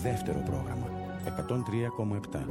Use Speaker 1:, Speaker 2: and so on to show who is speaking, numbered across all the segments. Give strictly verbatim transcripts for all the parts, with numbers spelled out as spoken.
Speaker 1: δεύτερο πρόγραμμα εκατόν τρία κόμμα επτά.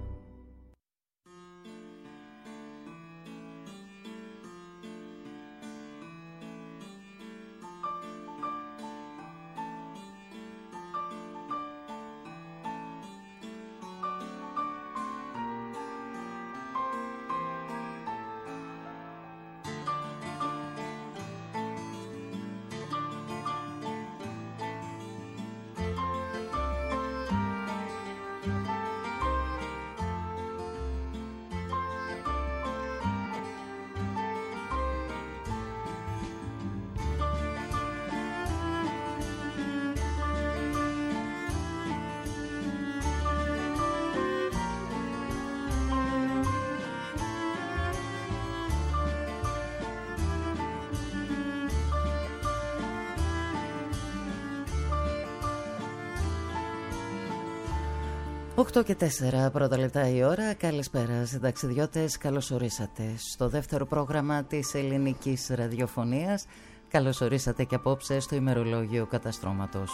Speaker 2: οκτώ και τέσσερα πρώτα λεπτά η ώρα. Καλησπέρα συνταξιδιώτες, καλώς ορίσατε στο δεύτερο πρόγραμμα της ελληνικής ραδιοφωνίας. Καλώς ορίσατε και απόψε στο ημερολόγιο καταστρώματος.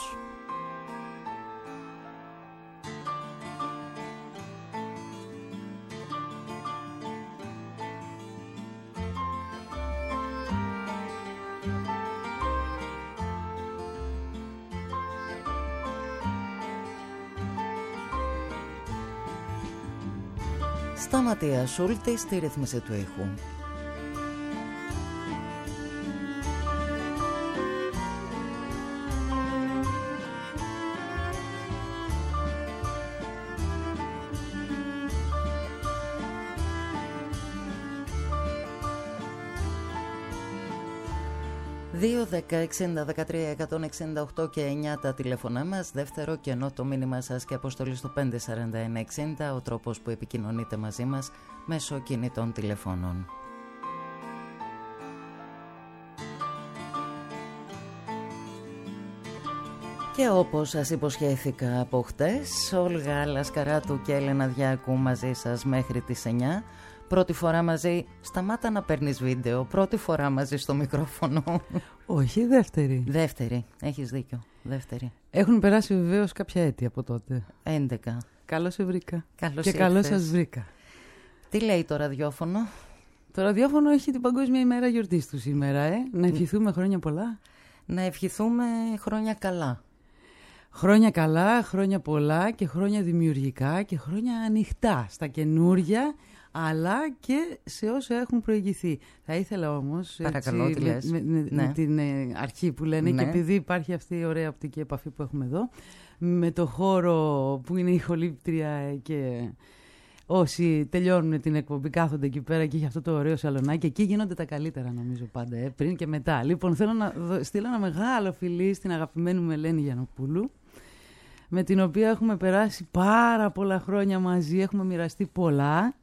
Speaker 2: Σταματία Σούλτη στη ρύθμιση του ήχου. δύο, δέκα, εξήντα, δεκατρία, εκατόν εξήντα οκτώ και εννιά τα τηλέφωνά μας. Δεύτερο κενό το μήνυμα σας και αποστολή στο πέντε σαράντα ένα εξήντα, ο τρόπος που επικοινωνείτε μαζί μας μέσω κινητών τηλεφώνων. Και όπως σας υποσχέθηκα από χτες, Όλγα Λασκαράτου και Έλενα Διάκου μαζί σας μέχρι τις εννιά. Πρώτη φορά μαζί, σταμάτα να παίρνεις βίντεο, πρώτη φορά μαζί στο μικρόφωνο.
Speaker 3: Όχι, δεύτερη.
Speaker 2: Δεύτερη, έχεις δίκιο, δεύτερη.
Speaker 3: Έχουν περάσει βεβαίως κάποια έτη από τότε.
Speaker 2: έντεκα.
Speaker 3: Καλώς σε βρήκα.
Speaker 2: Καλώς
Speaker 3: και
Speaker 2: ήρθες.
Speaker 3: καλώς σας βρήκα.
Speaker 2: Τι λέει το ραδιόφωνο?
Speaker 3: Το ραδιόφωνο έχει την Παγκόσμια ημέρα γιορτής του σήμερα, ε. Να ευχηθούμε χρόνια πολλά.
Speaker 2: Να ευχηθούμε χρόνια καλά.
Speaker 3: Χρόνια καλά, χρόνια πολλά και χρόνια δημιουργικά και χρόνια ανοιχτά στα καινούρια, αλλά και σε όσα έχουν προηγηθεί. Θα ήθελα όμως,
Speaker 2: παρακαλώ,
Speaker 3: έτσι,
Speaker 2: τι λες?
Speaker 3: με, με,
Speaker 2: ναι.
Speaker 3: με την ε, αρχή που λένε,
Speaker 2: ναι.
Speaker 3: Και επειδή υπάρχει αυτή η ωραία οπτική επαφή που έχουμε εδώ, με το χώρο που είναι η ηχολήπτρια και όσοι τελειώνουν την εκπομπή κάθονται εκεί πέρα και έχει αυτό το ωραίο σαλονάκι. Εκεί γίνονται τα καλύτερα νομίζω πάντα, ε, πριν και μετά. Λοιπόν, θέλω να στείλω ένα μεγάλο φιλί στην αγαπημένη μου Ελένη Γιαννοπούλου, με την οποία έχουμε περάσει πάρα πολλά χρόνια μαζί, έχουμε μοιραστεί πολλά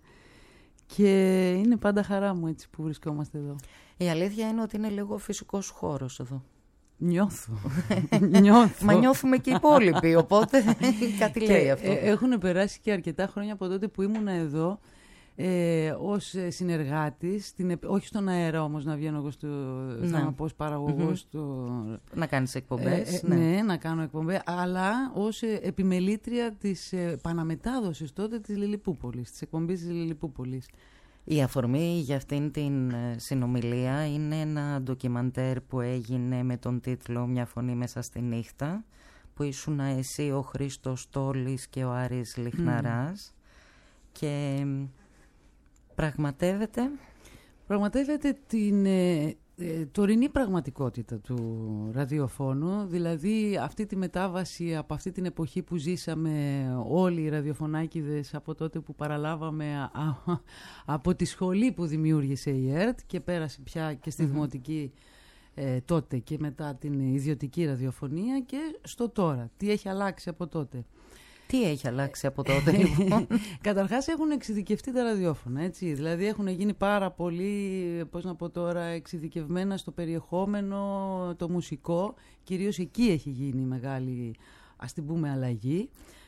Speaker 3: και είναι πάντα χαρά μου έτσι που βρισκόμαστε εδώ.
Speaker 2: Η αλήθεια είναι ότι είναι λίγο φυσικός χώρος εδώ.
Speaker 3: Νιώθω. Νιώθω.
Speaker 2: Μα νιώθουμε και οι υπόλοιποι, οπότε κάτι λέει
Speaker 3: και,
Speaker 2: αυτό.
Speaker 3: Ε, έχουν περάσει και αρκετά χρόνια από τότε που ήμουν εδώ ε, ως συνεργάτης, την, όχι στον αέρα όμως να βγαίνω εγώ στο,
Speaker 2: ναι.
Speaker 3: θα πω, ως παραγωγός
Speaker 2: mm-hmm.
Speaker 3: στο,
Speaker 2: να κάνεις εκπομπές.
Speaker 3: Ε, ε, ναι. ναι, να κάνω εκπομπές, αλλά ως ε, επιμελήτρια της ε, παναμετάδοσης τότε της Λιλιπούπολης, της εκπομπής της Λιλιπούπολης.
Speaker 2: Η αφορμή για αυτήν την συνομιλία είναι ένα ντοκιμαντέρ που έγινε με τον τίτλο «Μια φωνή μέσα στη νύχτα», που ήσουν εσύ, ο Χρήστος Τόλης και ο Άρης Λιχναράς. Mm. Και πραγματεύεται...
Speaker 3: Πραγματεύεται την ε, ε, τωρινή πραγματικότητα του ραδιοφώνου, δηλαδή αυτή τη μετάβαση από αυτή την εποχή που ζήσαμε όλοι οι ραδιοφωνάκηδες από τότε που παραλάβαμε α, α, από τη σχολή που δημιούργησε η ΕΡΤ και πέρασε πια και στη mm-hmm. δημοτική ε, τότε και μετά την ιδιωτική ραδιοφωνία και στο τώρα. Τι έχει αλλάξει από τότε?
Speaker 2: Τι έχει αλλάξει από τότε, λοιπόν?
Speaker 3: Καταρχάς έχουν εξειδικευτεί τα ραδιόφωνα, έτσι. Δηλαδή έχουν γίνει πάρα πολύ, πώς να πω τώρα, εξειδικευμένα στο περιεχόμενο, το μουσικό. Κυρίως εκεί έχει γίνει η μεγάλη, ας την πούμε, αλλαγή.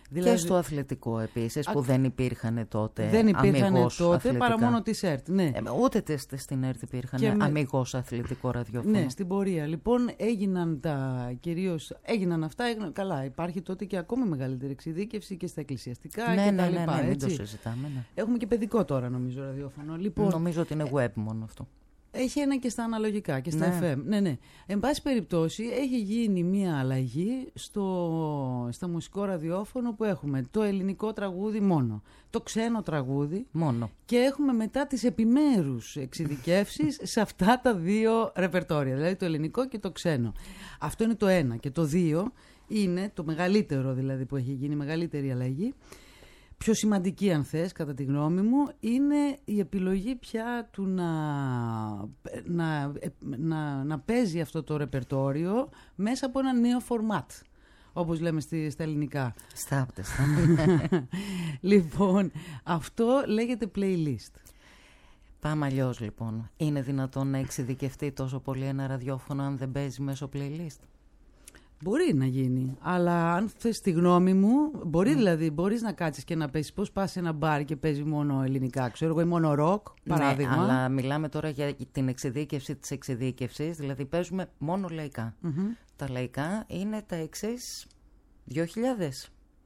Speaker 2: Δηλαδή, και στο αθλητικό επίσης, α... που δεν υπήρχαν τότε.
Speaker 3: Δεν υπήρχαν τότε,
Speaker 2: αθλητικά.
Speaker 3: Παρά μόνο της ΕΡΤ. Ναι.
Speaker 2: Ε, ούτε στην ΕΡΤ υπήρχαν με... αμιγώς αθλητικό ραδιόφωνο.
Speaker 3: Ναι, στην πορεία. Λοιπόν, έγιναν τα κυρίως. Έγιναν αυτά. Έγιναν... Καλά, υπάρχει τότε και ακόμη μεγαλύτερη εξειδίκευση και στα εκκλησιαστικά
Speaker 2: ναι,
Speaker 3: και
Speaker 2: ναι,
Speaker 3: τα
Speaker 2: ναι,
Speaker 3: λοιπά.
Speaker 2: Ναι, ναι,
Speaker 3: έτσι.
Speaker 2: μην το συζητάμε. Ναι.
Speaker 3: Έχουμε και παιδικό τώρα, νομίζω, ραδιόφωνο. Λοιπόν,
Speaker 2: νομίζω ότι είναι web μόνο αυτό.
Speaker 3: Έχει ένα και στα αναλογικά και στα
Speaker 2: ναι.
Speaker 3: εφ εμ. Ναι, ναι. Εν πάση περιπτώσει, έχει γίνει μία αλλαγή στο, στο μουσικό ραδιόφωνο που έχουμε το ελληνικό τραγούδι μόνο, το ξένο τραγούδι
Speaker 2: μόνο.
Speaker 3: Και έχουμε μετά τις επιμέρους εξειδικεύσεις σε αυτά τα δύο ρεπερτόρια, δηλαδή το ελληνικό και το ξένο. Αυτό είναι το ένα. Και το δύο είναι το μεγαλύτερο, δηλαδή, που έχει γίνει, η μεγαλύτερη αλλαγή. Πιο σημαντική, αν θες, κατά τη γνώμη μου, είναι η επιλογή πια του να, να, να, να παίζει αυτό το ρεπερτόριο μέσα από ένα νέο φορμάτ, όπως λέμε στη, στα ελληνικά.
Speaker 2: Στάπτε.
Speaker 3: Λοιπόν, αυτό λέγεται playlist.
Speaker 2: Πάμε αλλιώς, λοιπόν. Είναι δυνατόν να εξειδικευτεί τόσο πολύ ένα ραδιόφωνο αν δεν παίζει μέσω playlist?
Speaker 3: Μπορεί να γίνει, αλλά αν θες τη γνώμη μου, μπορεί mm. δηλαδή, μπορείς να κάτσεις και να παίζεις. Πώς πας σε ένα μπαρ και παίζει μόνο ελληνικά, ξέρω εγώ, ή μόνο ροκ, παράδειγμα.
Speaker 2: Ναι, αλλά μιλάμε τώρα για την εξειδίκευση της εξειδίκευσης, δηλαδή παίζουμε μόνο λαϊκά. Mm-hmm. Τα λαϊκά είναι τα εξής δύο χιλιάδες,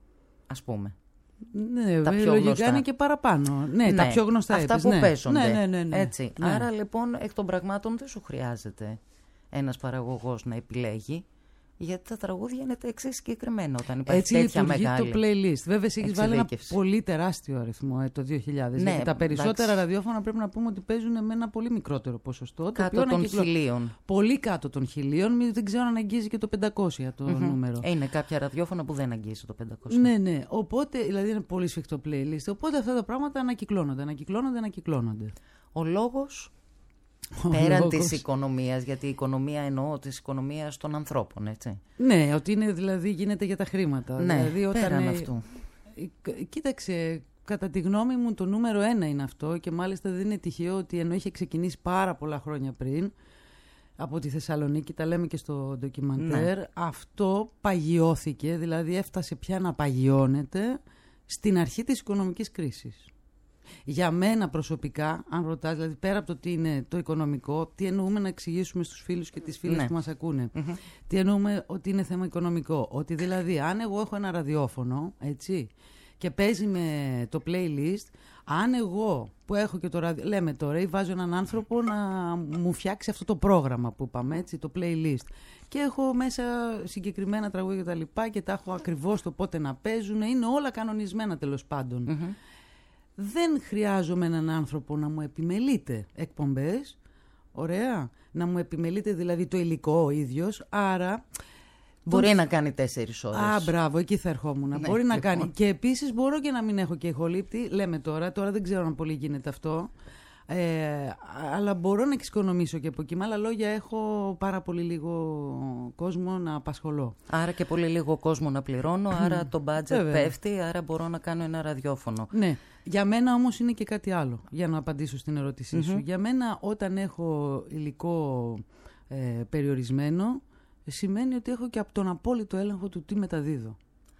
Speaker 2: ας πούμε.
Speaker 3: Ναι, τα πιο λογικά γνωστά. Είναι και παραπάνω. Ναι, ναι, τα πιο γνωστά
Speaker 2: αυτά
Speaker 3: είπες,
Speaker 2: που
Speaker 3: ναι.
Speaker 2: παίζονται.
Speaker 3: Ναι, ναι, ναι, ναι.
Speaker 2: Έτσι. Ναι. Άρα λοιπόν, εκ των πραγμάτων δεν σου χρειάζεται ένας παραγωγός να επιλέγει. Γιατί τα τραγούδια είναι τα εξής συγκεκριμένα όταν υπάρχει
Speaker 3: έτσι
Speaker 2: τέτοια
Speaker 3: λειτουργεί
Speaker 2: μεγάλη
Speaker 3: το playlist. Βέβαια, εσύ έχεις βάλει ένα πολύ τεράστιο αριθμό ε, το δύο χιλιάδες. Ναι, γιατί τα περισσότερα εντάξει. ραδιόφωνα πρέπει να πούμε ότι παίζουν με ένα πολύ μικρότερο ποσοστό.
Speaker 2: Κάτω
Speaker 3: το
Speaker 2: των
Speaker 3: κυκλο...
Speaker 2: χιλίων.
Speaker 3: Πολύ κάτω των χιλίων. Δεν ξέρω αν αγγίζει και το πεντακόσια το mm-hmm. νούμερο.
Speaker 2: Ε, είναι κάποια ραδιόφωνα που δεν αγγίζει το πεντακόσια.
Speaker 3: Ναι, ναι. Οπότε, δηλαδή είναι πολύ σφιχτό playlist. Οπότε αυτά τα πράγματα ανακυκλώνονται, ανακυκλώνονται, ανακυκλώνονται.
Speaker 2: Ο λόγος. Πέραν της οικονομίας, γιατί η οικονομία εννοώ της οικονομίας των ανθρώπων, έτσι.
Speaker 3: Ναι, ότι είναι δηλαδή γίνεται για τα χρήματα.
Speaker 2: Ναι,
Speaker 3: δηλαδή, όταν
Speaker 2: πέραν
Speaker 3: ε,
Speaker 2: αυτού.
Speaker 3: Ε, κοίταξε, κατά τη γνώμη μου το νούμερο ένα είναι αυτό και μάλιστα δεν είναι τυχαίο ότι ενώ είχε ξεκινήσει πάρα πολλά χρόνια πριν από τη Θεσσαλονίκη, τα λέμε και στο ντοκιμαντέρ, ναι. αυτό παγιώθηκε, δηλαδή έφτασε πια να παγιώνεται στην αρχή της οικονομικής κρίσης. Για μένα προσωπικά, αν ρωτάς, δηλαδή πέρα από το τι είναι το οικονομικό, τι εννοούμε να εξηγήσουμε στους φίλους και τις φίλες ναι. που μας ακούνε. Mm-hmm. Τι εννοούμε ότι είναι θέμα οικονομικό. Ότι δηλαδή, αν εγώ έχω ένα ραδιόφωνο, έτσι, και παίζει με το playlist, αν εγώ που έχω και το ραδιόφωνο, λέμε τώρα, ή βάζω έναν άνθρωπο να μου φτιάξει αυτό το πρόγραμμα που είπαμε, έτσι, το playlist, και έχω μέσα συγκεκριμένα τραγούδια και τα λοιπά και τα έχω ακριβώς το πότε να παίζουν, είναι όλα κανονισμένα τέλος πάντων. Mm-hmm. Δεν χρειάζομαι έναν άνθρωπο να μου επιμελείται εκπομπές, ωραία, να μου επιμελείται δηλαδή το υλικό ο ίδιος, άρα...
Speaker 2: Μπορεί
Speaker 3: τον...
Speaker 2: να κάνει τέσσερις ώρες.
Speaker 3: Α, μπράβο, εκεί θα ερχόμουν. Ναι, μπορεί να λοιπόν. κάνει. Και επίσης μπορώ και να μην έχω και ηχολήπτη, λέμε τώρα, τώρα δεν ξέρω αν πολύ γίνεται αυτό, ε, αλλά μπορώ να εξοικονομήσω και από εκεί. Με άλλα λόγια, έχω πάρα πολύ λίγο κόσμο να απασχολώ.
Speaker 2: Άρα και πολύ λίγο κόσμο να πληρώνω, άρα το budget Βέβαια. πέφτει, άρα μπορώ να κάνω ένα ραδιόφωνο.
Speaker 3: Ναι. Για μένα όμως είναι και κάτι άλλο, για να απαντήσω στην ερώτησή σου. Mm-hmm. Για μένα όταν έχω υλικό ε, περιορισμένο, σημαίνει ότι έχω και από τον απόλυτο έλεγχο του τι μεταδίδω.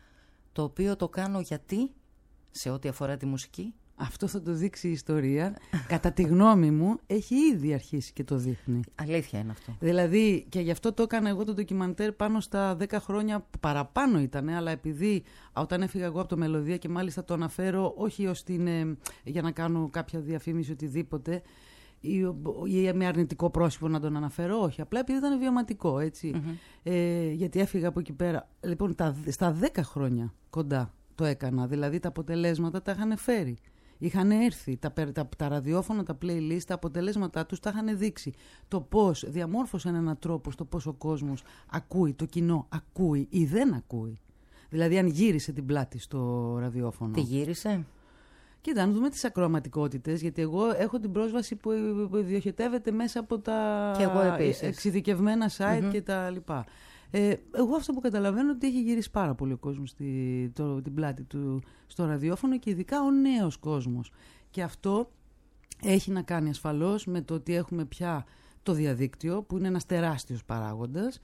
Speaker 2: Το οποίο το κάνω γιατί, σε ό,τι αφορά τη μουσική?
Speaker 3: Αυτό θα το δείξει η ιστορία. Κατά τη γνώμη μου, έχει ήδη αρχίσει και το δείχνει.
Speaker 2: Αλήθεια είναι αυτό.
Speaker 3: Δηλαδή, και γι' αυτό το έκανα εγώ το ντοκιμαντέρ πάνω στα δέκα χρόνια, παραπάνω ήταν, αλλά επειδή όταν έφυγα εγώ από το Μελωδία και μάλιστα το αναφέρω, όχι ως την, ε, για να κάνω κάποια διαφήμιση οτιδήποτε, ή, ή με αρνητικό πρόσωπο να τον αναφέρω, όχι. Απλά επειδή ήταν βιωματικό, έτσι. Mm-hmm. Ε, γιατί έφυγα από εκεί πέρα. Λοιπόν, τα, στα δέκα χρόνια κοντά το έκανα. Δηλαδή τα αποτελέσματα τα είχαν φέρει. Είχαν έρθει τα, τα, τα ραδιόφωνα, τα playlist, τα αποτελέσματά τους τα είχαν δείξει. Το πώς διαμόρφωσαν έναν τρόπο στο πώς ο κόσμος ακούει, το κοινό ακούει ή δεν ακούει. Δηλαδή αν γύρισε την πλάτη στο ραδιόφωνο.
Speaker 2: Τι γύρισε?
Speaker 3: Κοίτα, να δούμε τις ακροαματικότητες, γιατί εγώ έχω την πρόσβαση που διοχετεύεται μέσα από τα εξειδικευμένα site mm-hmm. και τα λοιπά. Ε, εγώ αυτό που καταλαβαίνω ότι έχει γυρίσει πάρα πολύ ο κόσμος στη, το, την πλάτη του στο ραδιόφωνο και ειδικά ο νέος κόσμος. Και αυτό έχει να κάνει ασφαλώς με το ότι έχουμε πια το διαδίκτυο που είναι ένας τεράστιος παράγοντας,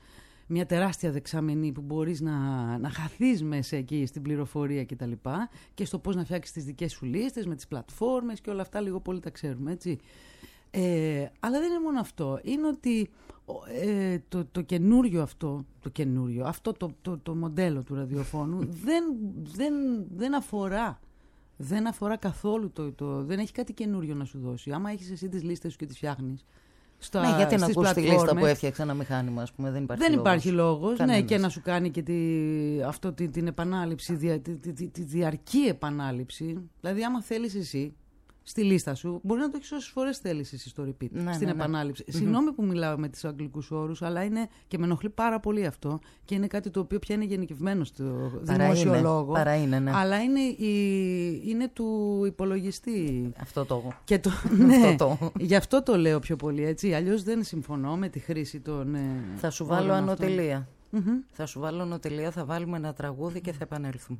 Speaker 3: μια τεράστια δεξαμενή που μπορείς να, να χαθείς μέσα εκεί στην πληροφορία και τα λοιπά και στο πώς να φτιάξεις τις δικές σου λίστες με τις πλατφόρμες και όλα αυτά λίγο πολύ τα ξέρουμε, έτσι. Ε, αλλά δεν είναι μόνο αυτό. Είναι ότι ε, το, το καινούριο αυτό, το, καινούριο, αυτό το, το, το μοντέλο του ραδιοφώνου δεν, δεν, δεν αφορά δεν αφορά καθόλου το, το, δεν έχει κάτι καινούριο να σου δώσει. Άμα έχεις εσύ τις λίστες σου και τις φτιάχνεις στα,
Speaker 2: ναι, γιατί να ακούς τη λίστα που έφτιαξε ένα μηχάνημα, ας πούμε, δεν υπάρχει
Speaker 3: δεν
Speaker 2: λόγος.
Speaker 3: Υπάρχει λόγος ναι, και να σου κάνει και τη, αυτό, την, την επανάληψη, τη, τη, τη, τη, τη διαρκή επανάληψη. Δηλαδή, άμα θέλεις εσύ στη λίστα σου, μπορεί να το έχεις όσες φορές θέλεις εσύ στο repeat,
Speaker 2: ναι,
Speaker 3: στην
Speaker 2: ναι, ναι.
Speaker 3: επανάληψη.
Speaker 2: Mm-hmm.
Speaker 3: Συγγνώμη που μιλάω με τις αγγλικούς όρους, αλλά είναι και με ενοχλεί πάρα πολύ αυτό και είναι κάτι το οποίο πια είναι γενικευμένο στο δημόσιο λόγο.
Speaker 2: Παρά είναι, ναι.
Speaker 3: Αλλά είναι, η, είναι του υπολογιστή.
Speaker 2: Αυτό το εγώ.
Speaker 3: Και το, ναι,
Speaker 2: αυτό το.
Speaker 3: Γι' αυτό το λέω πιο πολύ, έτσι. Αλλιώς δεν συμφωνώ με τη χρήση των.
Speaker 2: Θα σου βάλω ανωτελεία.
Speaker 3: Mm-hmm.
Speaker 2: Θα σου βάλω ανωτελεία, θα βάλουμε ένα τραγούδι και θα επανέλθουμε.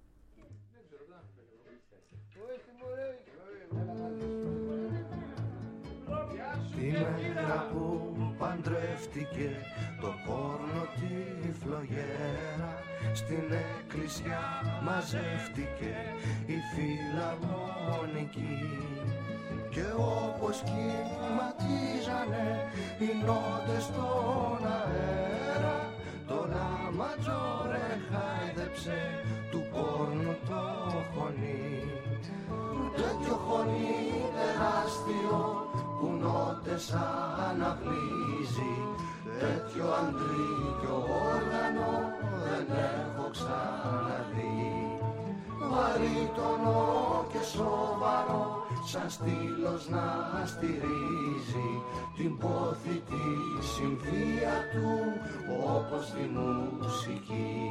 Speaker 4: Τη μέρα που παντρεύτηκε το πόρνο τη φλογέρα, στην εκκλησιά μαζεύτηκε η φιλαρμονική και όπως κυματίζανε οι νότες στον αέρα, το λαματζόρε χάιδεψε του πόρνου το χωνί. Τέτοιο χωνί τεράστιο που νότες αναβλύζει, τέτοιο αντρίκιο όργανο δεν έχω ξαναδεί. Βαρύτονο και σοβαρό, σαν στήλος να στηρίζει την πόθη τη συμφία του όπως τη μουσική.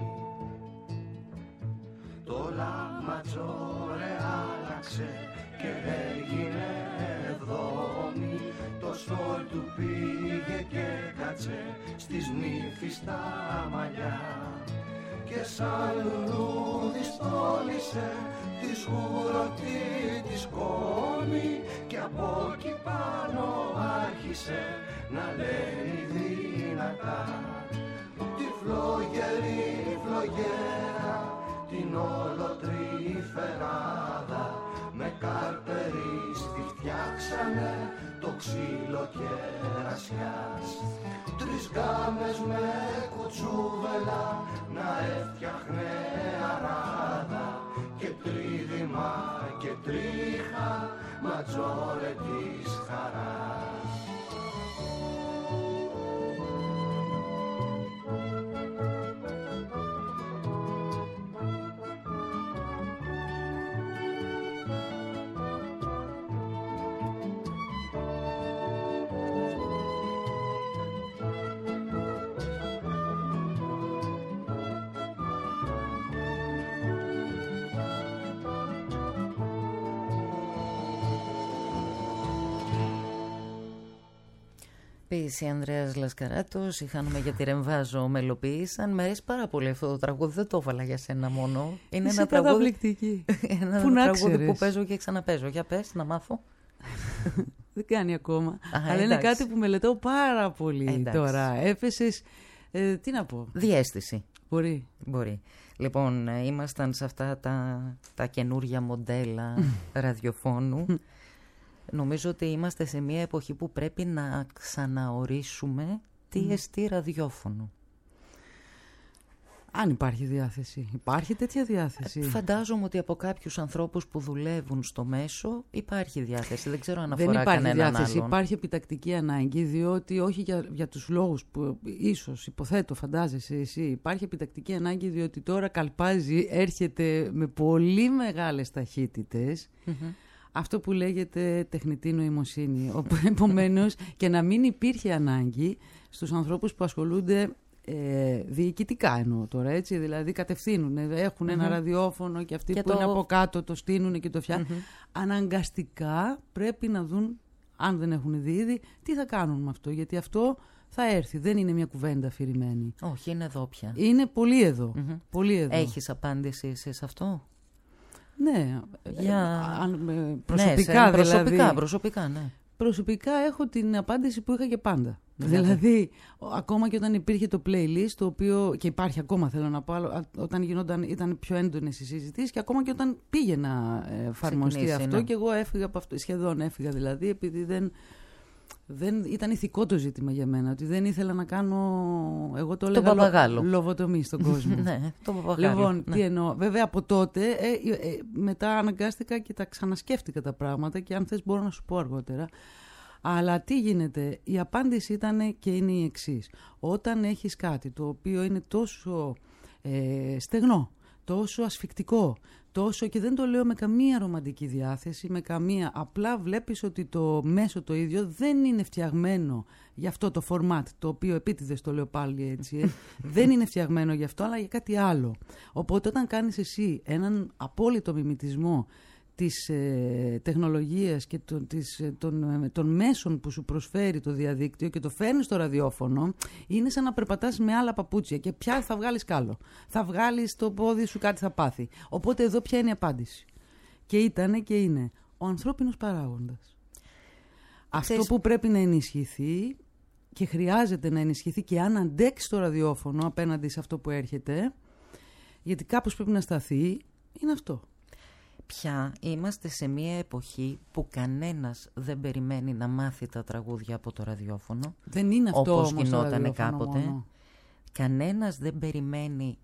Speaker 4: Το λαματζόρε άλλαξε και έγινε εβδόμη, το στόλ του πήγε και κάτσε στις νύφης τα μαλλιά και σαν λουλούδι στόλισε τη σκούρωτη τη σκόνη και από εκεί πάνω άρχισε να λέει δυνατά τη φλογερή φλογέρα, την ολοτριφεράδα με καρπερίστη φτιάξανε το ξύλο κερασιάς. Τρεις γάμες με κουτσούβελα να έφτιαχνε αράδα και τρίδημα και τρίχα ματζόρε της χαράς.
Speaker 2: Ποίηση Ανδρέας Λασκαράτος, είχαμε για τη Ρεμβάζο μελοποίησαν. Μ' αρέσει πάρα πολύ αυτό το τραγούδι, δεν το έβαλα για σένα μόνο. Είναι
Speaker 3: Είσαι
Speaker 2: ένα τραγούδι, ένα
Speaker 3: που,
Speaker 2: τραγούδι που παίζω και ξαναπαίζω. Για πες, να μάθω.
Speaker 3: Δεν κάνει ακόμα.
Speaker 2: Α,
Speaker 3: αλλά
Speaker 2: εντάξει.
Speaker 3: είναι κάτι που μελετώ πάρα πολύ
Speaker 2: Εντάξει.
Speaker 3: τώρα. Έφεσες, ε, τι να πω.
Speaker 2: Διαίσθηση.
Speaker 3: Μπορεί.
Speaker 2: Μπορεί. Λοιπόν, ε, ήμασταν σε αυτά τα, τα καινούρια μοντέλα ραδιοφώνου. Νομίζω ότι είμαστε σε μια εποχή που πρέπει να ξαναορίσουμε τι εστί ραδιόφωνο.
Speaker 3: Αν υπάρχει διάθεση. Υπάρχει τέτοια διάθεση.
Speaker 2: Φαντάζομαι ότι από κάποιους ανθρώπους που δουλεύουν στο μέσο υπάρχει διάθεση. Δεν ξέρω αν αφορά
Speaker 3: Δεν υπάρχει
Speaker 2: κανέναν
Speaker 3: διάθεση.
Speaker 2: άλλον.
Speaker 3: Υπάρχει επιτακτική ανάγκη, διότι όχι για, για τους λόγους που ίσως υποθέτω, φαντάζεσαι εσύ, υπάρχει επιτακτική ανάγκη διότι τώρα καλπάζει, έρχεται με πολύ μεγάλες ταχύτητες. Mm-hmm. Αυτό που λέγεται τεχνητή νοημοσύνη. Επομένως, και να μην υπήρχε ανάγκη στους ανθρώπους που ασχολούνται ε, διοικητικά εννοώ τώρα, έτσι, δηλαδή κατευθύνουν, έχουν mm-hmm. ένα ραδιόφωνο και αυτοί και που το... είναι από κάτω το στείνουν και το φτιάχνουν. Mm-hmm. Αναγκαστικά πρέπει να δουν, αν δεν έχουν δει ήδη, τι θα κάνουν με αυτό, γιατί αυτό θα έρθει, δεν είναι μια κουβέντα αφηρημένη.
Speaker 2: Όχι, είναι εδώ πια.
Speaker 3: Είναι πολύ εδώ. Mm-hmm. Πολύ εδώ.
Speaker 2: Έχεις απάντηση σε αυτό?
Speaker 3: Ναι,
Speaker 2: για...
Speaker 3: αν, προσωπικά,
Speaker 2: ναι,
Speaker 3: δηλαδή,
Speaker 2: προσωπικά, προσωπικά, ναι.
Speaker 3: προσωπικά έχω την απάντηση που είχα και πάντα. Δηλαδή, δηλαδή ακόμα και όταν υπήρχε το playlist, το οποίο και υπάρχει ακόμα, θέλω να πω, όταν γινόταν, ήταν πιο έντονες οι συζητήσεις και ακόμα και όταν πήγε να εφαρμοστεί αυτό, ναι. Και εγώ έφυγα από αυτό, σχεδόν έφυγα δηλαδή, επειδή δεν, δεν ήταν ηθικό το ζήτημα για μένα, ότι δεν ήθελα να κάνω, εγώ το έλεγα λο, λοβοτομή στον κόσμο.
Speaker 2: Ναι, το παπαγάλο.
Speaker 3: Λοιπόν,
Speaker 2: ναι.
Speaker 3: Τι εννοώ. Βέβαια από τότε, ε, ε, μετά αναγκάστηκα και τα ξανασκέφτηκα τα πράγματα και αν θες μπορώ να σου πω αργότερα. Αλλά τι γίνεται, η απάντηση ήταν και είναι η εξής. Όταν έχεις κάτι το οποίο είναι τόσο ε, στεγνό, τόσο ασφικτικό, τόσο, και δεν το λέω με καμία ρομαντική διάθεση, με καμία, απλά βλέπεις ότι το μέσο το ίδιο δεν είναι φτιαγμένο για αυτό το format, το οποίο επίτηδες το λέω πάλι έτσι, ε, δεν είναι φτιαγμένο για αυτό, αλλά για κάτι άλλο. Οπότε όταν κάνεις εσύ έναν απόλυτο μιμητισμό της ε, τεχνολογίας και των, της, ε, των, των μέσων που σου προσφέρει το διαδίκτυο και το φέρνεις στο ραδιόφωνο, είναι σαν να περπατάς με άλλα παπούτσια και πια θα βγάλεις κάλο. Θα βγάλεις το πόδι σου, κάτι θα πάθει. Οπότε εδώ ποια είναι η απάντηση. Και ήτανε και είναι ο ανθρώπινος παράγοντας. Αυτό Ξέρεις... που πρέπει να ενισχυθεί και χρειάζεται να ενισχυθεί και αν αντέξει το ραδιόφωνο απέναντι σε αυτό που έρχεται, γιατί κάπως πρέπει να σταθεί, είναι αυτό.
Speaker 2: Πια είμαστε σε μια εποχή που κανένας δεν περιμένει να μάθει τα τραγούδια από το ραδιόφωνο.
Speaker 3: Δεν είναι αυτό
Speaker 2: όπως
Speaker 3: όμως
Speaker 2: γινόταν κάποτε.
Speaker 3: Μόνο.
Speaker 2: Κανένας δεν περιμένει.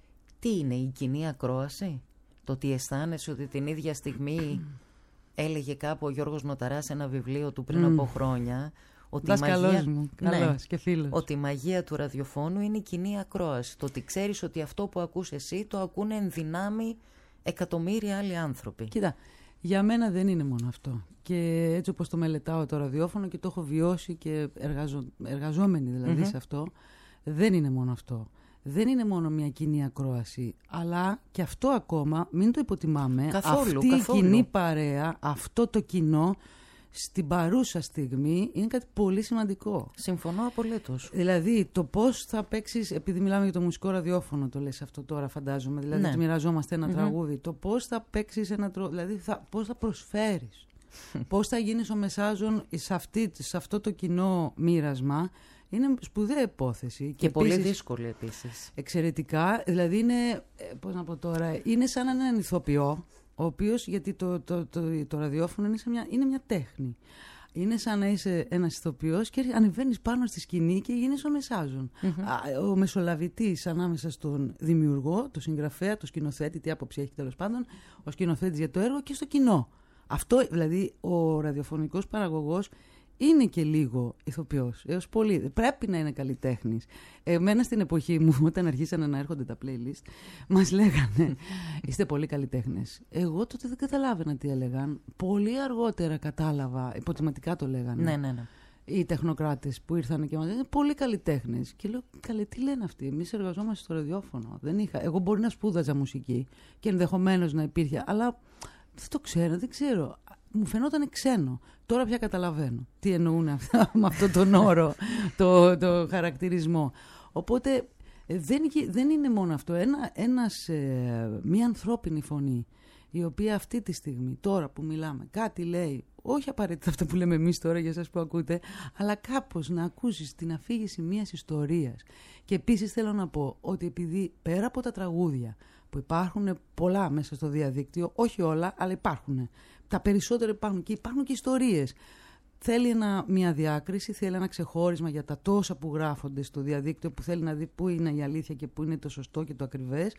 Speaker 2: Τι είναι η κοινή ακρόαση? Το ότι αισθάνεσαι ότι την ίδια στιγμή έλεγε κάπου ο Γιώργος Νοταράς ένα βιβλίο του πριν mm. από χρόνια. Ότι η, μαγεία...
Speaker 3: μου, ναι, και φίλος.
Speaker 2: Ότι η μαγεία του ραδιοφώνου είναι η κοινή ακρόαση. Το ότι ξέρεις ότι αυτό που ακούς εσύ το ακούνε εν δυνάμει εκατομμύρια άλλοι άνθρωποι.
Speaker 3: Κοίτα, για μένα δεν είναι μόνο αυτό. Και έτσι όπως το μελετάω το ραδιόφωνο και το έχω βιώσει και εργαζο... εργαζόμενοι δηλαδή mm-hmm. σε αυτό, δεν είναι μόνο αυτό. Δεν είναι μόνο μια κοινή ακρόαση, αλλά και αυτό ακόμα, μην το υποτιμάμε,
Speaker 2: καθόλου,
Speaker 3: αυτή
Speaker 2: καθόλου.
Speaker 3: η κοινή παρέα, αυτό το κοινό, στην παρούσα στιγμή είναι κάτι πολύ σημαντικό.
Speaker 2: Συμφωνώ απολύτως.
Speaker 3: Δηλαδή, το πώς θα παίξεις, επειδή μιλάμε για το μουσικό ραδιόφωνο, το λες αυτό τώρα, φαντάζομαι. Δηλαδή, ναι. ότι μοιραζόμαστε ένα mm-hmm. τραγούδι. Το πώς θα παίξεις ένα τραγούδι, δηλαδή, θα, πώς θα προσφέρεις. Πώς θα γίνεις ο μεσάζων σε, αυτή, σε αυτό το κοινό μοίρασμα. Είναι σπουδαία υπόθεση.
Speaker 2: Και,
Speaker 3: και
Speaker 2: πολύ
Speaker 3: επίσης,
Speaker 2: δύσκολη επίσης.
Speaker 3: Εξαιρετικά. Δηλαδή, είναι, πώς να πω τώρα, είναι σαν έναν ηθοποιό. Ο οποίος, γιατί το, το, το, το, το ραδιόφωνο είναι, μια, είναι μια τέχνη. Είναι σαν να είσαι ένας ηθοποιός και ανεβαίνεις πάνω στη σκηνή και γίνεις ο μεσάζων. Mm-hmm. Ο μεσολαβητής ανάμεσα στον δημιουργό, το συγγραφέα, το σκηνοθέτη, τι άποψη έχει τέλος πάντων, ο σκηνοθέτης για το έργο και στο κοινό. Αυτό, δηλαδή, ο ραδιοφωνικός παραγωγός είναι και λίγο ηθοποιός, έως πολύ. Πρέπει να είναι καλλιτέχνης. Εμένα στην εποχή μου, όταν αρχίσανε να έρχονται τα playlist, μας λέγανε είστε πολύ καλλιτέχνες. Εγώ τότε δεν καταλάβαινα τι έλεγαν. Πολύ αργότερα κατάλαβα, υποτιματικά το λέγανε.
Speaker 2: Ναι, ναι, ναι.
Speaker 3: Οι τεχνοκράτες που ήρθαν και μας λένε πολύ καλλιτέχνες. Και λέω, καλέ, τι λένε αυτοί? Εμείς εργαζόμαστε στο ραδιόφωνο. Δεν είχα. Εγώ μπορεί να σπούδαζα μουσική και ενδεχομένως να υπήρχε, αλλά δεν το ξέρω, δεν ξέρω. Μου φαινόταν ξένο. Τώρα πια καταλαβαίνω τι εννοούν αυτά με αυτόν τον όρο, το, το χαρακτηρισμό. Οπότε δεν, δεν είναι μόνο αυτό. Ένα, ένας, ε, μια ανθρώπινη φωνή, η οποία αυτή τη στιγμή, τώρα που μιλάμε, κάτι λέει, όχι απαραίτητα αυτά που λέμε εμείς τώρα για εσάς που ακούτε, αλλά κάπως να ακούσεις την αφήγηση μιας ιστορίας. Και επίσης θέλω να πω ότι επειδή πέρα από τα τραγούδια, που υπάρχουν πολλά μέσα στο διαδίκτυο, όχι όλα, αλλά υπάρχουν. Τα περισσότερα υπάρχουν και υπάρχουν και ιστορίες. Θέλει ένα, μια διάκριση, θέλει ένα ξεχώρισμα για τα τόσα που γράφονται στο διαδίκτυο, που θέλει να δει πού είναι η αλήθεια και πού είναι το σωστό και το ακριβές.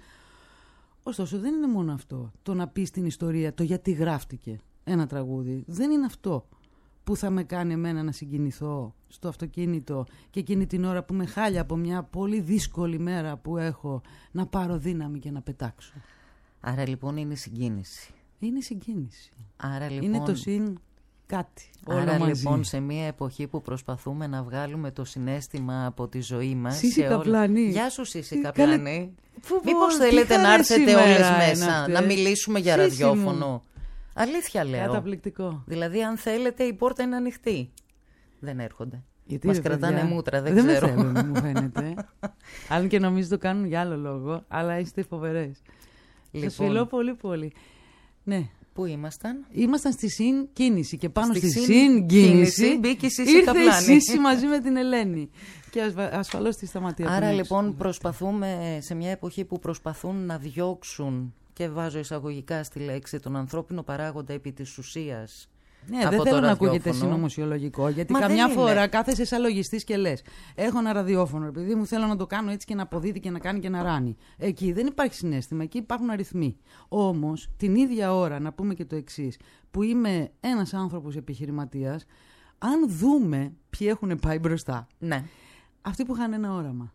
Speaker 3: Ωστόσο δεν είναι μόνο αυτό. Το να πεις την ιστορία, το γιατί γράφτηκε ένα τραγούδι. Δεν είναι αυτό που θα με κάνει εμένα να συγκινηθώ στο αυτοκίνητο και εκείνη την ώρα που με χάλια από μια πολύ δύσκολη μέρα που έχω να πάρω δύναμη και να πετάξω.
Speaker 2: Άρα λοιπόν είναι συγκίνηση.
Speaker 3: Είναι συγκίνηση.
Speaker 2: Άρα, λοιπόν...
Speaker 3: Είναι το συν κάτι.
Speaker 2: Άρα
Speaker 3: μαζί.
Speaker 2: Λοιπόν σε μια εποχή που προσπαθούμε να βγάλουμε το συναίσθημα από τη ζωή μας.
Speaker 3: Σύση Καπλανή.
Speaker 2: Όλα... Γεια σου Σύση Καπλανή. Μήπως θέλετε να έρθετε όλες μέσα να μιλήσουμε για Σύση ραδιόφωνο. Μου. Αλήθεια λέω.
Speaker 3: Καταπληκτικό.
Speaker 2: Δηλαδή αν θέλετε η πόρτα είναι ανοιχτή. Δεν έρχονται.
Speaker 3: Γιατί
Speaker 2: μας κρατάνε παιδιά, μούτρα, δεν,
Speaker 3: δεν
Speaker 2: ξέρω.
Speaker 3: Δεν με θέλουν, μου φαίνεται. Αν και νομίζω το κάνουν για άλλο λόγο, αλλά είστε φοβερές. Λοιπόν. Σας φιλώ πολύ πολύ. Ναι.
Speaker 2: Πού ήμασταν?
Speaker 3: Ήμασταν στη συγκίνηση και πάνω στη,
Speaker 2: στη
Speaker 3: συγκίνηση
Speaker 2: μπήκε η
Speaker 3: ήρθε η Σύση μαζί με την Ελένη. Και ασφαλώς τη σταματία.
Speaker 2: Άρα λοιπόν προσπαθούμε σε μια εποχή που προσπαθούν να διώξουν, και βάζω εισαγωγικά στη λέξη, τον ανθρώπινο παράγοντα επί της ουσίας.
Speaker 3: Ναι, δεν θέλω να ακούγεται συνωμοσιολογικό, γιατί Μα καμιά φορά είναι. Κάθεσαι σαν λογιστής και λες: έχω ένα ραδιόφωνο, επειδή μου θέλω να το κάνω έτσι και να αποδίδει και να κάνει και να ράνει. Εκεί δεν υπάρχει συναίσθημα, εκεί υπάρχουν αριθμοί. Όμως, την ίδια ώρα, να πούμε και το εξής, που είμαι ένας άνθρωπος επιχειρηματίας, αν δούμε ποιοι έχουν πάει μπροστά.
Speaker 2: Ναι.
Speaker 3: Αυτοί που είχαν ένα όραμα.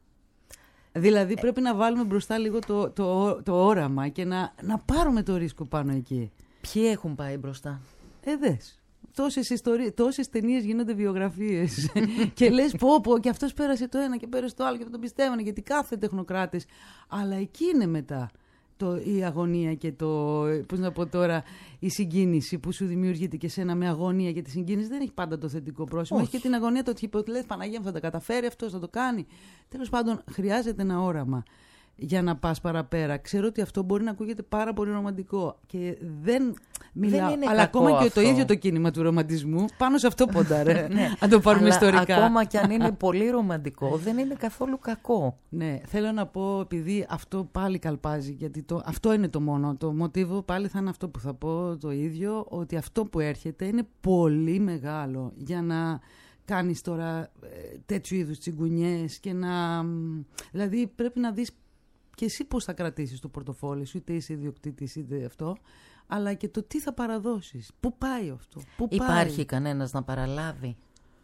Speaker 3: Δηλαδή πρέπει ε... να βάλουμε μπροστά λίγο το, το, το, το όραμα και να, να πάρουμε το ρίσκο πάνω εκεί.
Speaker 2: Ποιοι έχουν πάει μπροστά?
Speaker 3: Ε, δες. Τόσες ιστορίες, τόσες ταινίες γίνονται βιογραφίες και λες πω πω και αυτός πέρασε το ένα και πέρασε το άλλο και δεν τον πιστεύανε γιατί κάθε τεχνοκράτης. Αλλά εκεί είναι μετά το, η αγωνία και το, πώς να πω τώρα, η συγκίνηση που σου δημιουργείται και σένα με αγωνία, και τη συγκίνηση δεν έχει πάντα το θετικό πρόσημο. Έχει και την αγωνία το ότι λες Παναγία μου θα τα καταφέρει αυτός, θα το κάνει. Τέλος πάντων χρειάζεται ένα όραμα για να πας παραπέρα. Ξέρω ότι αυτό μπορεί να ακούγεται πάρα πολύ ρομαντικό και δεν μιλάω, δεν αλλά ακόμα αυτό. Και το ίδιο το κίνημα του ρομαντισμού πάνω σε αυτό ποντάρε. Ναι, αν το πάρουμε αλλά ιστορικά.
Speaker 2: Ακόμα και αν είναι πολύ ρομαντικό, δεν είναι καθόλου κακό.
Speaker 3: Ναι, θέλω να πω, επειδή αυτό πάλι καλπάζει, γιατί το, αυτό είναι το μόνο. Το μοτίβο πάλι θα είναι αυτό που θα πω το ίδιο, ότι αυτό που έρχεται είναι πολύ μεγάλο για να κάνεις τώρα τέτοιου είδους τσιγκουνιές και να... Δηλαδή πρέπει να δεις και εσύ πώς θα κρατήσεις το πορτοφόλι σου, είτε είσαι ιδιοκτήτης είτε αυτό, αλλά και το τι θα παραδώσεις. Πού πάει αυτό, πού
Speaker 2: Υπάρχει
Speaker 3: πάει.
Speaker 2: κανένας να παραλάβει?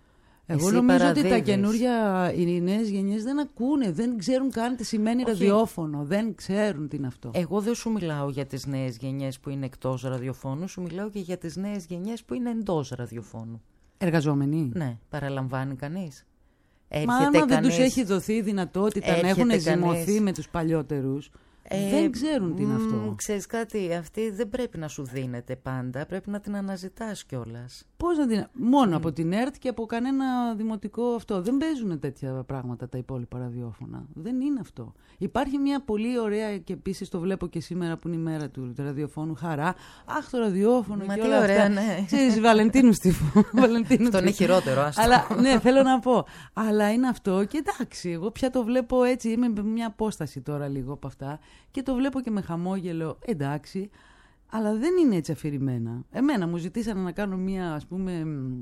Speaker 3: Εγώ εσύ νομίζω παραδίδεις. Ότι τα καινούρια, οι νέες γενιές δεν ακούνε, δεν ξέρουν καν τι σημαίνει Όχι. ραδιόφωνο, δεν ξέρουν τι είναι αυτό.
Speaker 2: Εγώ δεν σου μιλάω για τις νέες γενιές που είναι εκτός ραδιοφώνου, σου μιλάω και για τις νέες γενιές που είναι εντός ραδιοφώνου.
Speaker 3: Εργαζόμενοι.
Speaker 2: Ναι, παραλαμβάνει κανείς?
Speaker 3: Έρχεται Μα άμα κανείς, δεν τους έχει δοθεί η δυνατότητα να έχουν ζυμωθεί κανείς... με τους παλιότερους, ε, δεν ξέρουν τι είναι αυτό.
Speaker 2: Ξέρεις κάτι, αυτή δεν πρέπει να σου δίνεται πάντα, πρέπει να την αναζητάς κιόλας.
Speaker 3: Πώς να την... Μόνο mm. από την ΕΡΤ και από κανένα δημοτικό αυτό. Δεν παίζουν τέτοια πράγματα τα υπόλοιπα ραδιόφωνα. Δεν είναι αυτό. Υπάρχει μια πολύ ωραία, και επίσης το βλέπω και σήμερα που είναι η μέρα του, του ραδιοφώνου, χαρά. Αχ, το ραδιόφωνο
Speaker 2: Μα
Speaker 3: και
Speaker 2: τι
Speaker 3: όλα
Speaker 2: ωραία,
Speaker 3: αυτά.
Speaker 2: Ναι.
Speaker 3: Ξέρεις, Βαλεντίνου τύπου.
Speaker 2: Αυτό είναι χειρότερο, άστο.
Speaker 3: Αλλά ναι, θέλω να πω. Αλλά είναι αυτό και εντάξει, εγώ πια το βλέπω έτσι, είμαι με μια απόσταση τώρα λίγο από αυτά και το βλέπω και με χαμόγελο, εντάξει. Αλλά δεν είναι έτσι αφηρημένα. Εμένα μου ζητήσανε να κάνω μια, ας πούμε,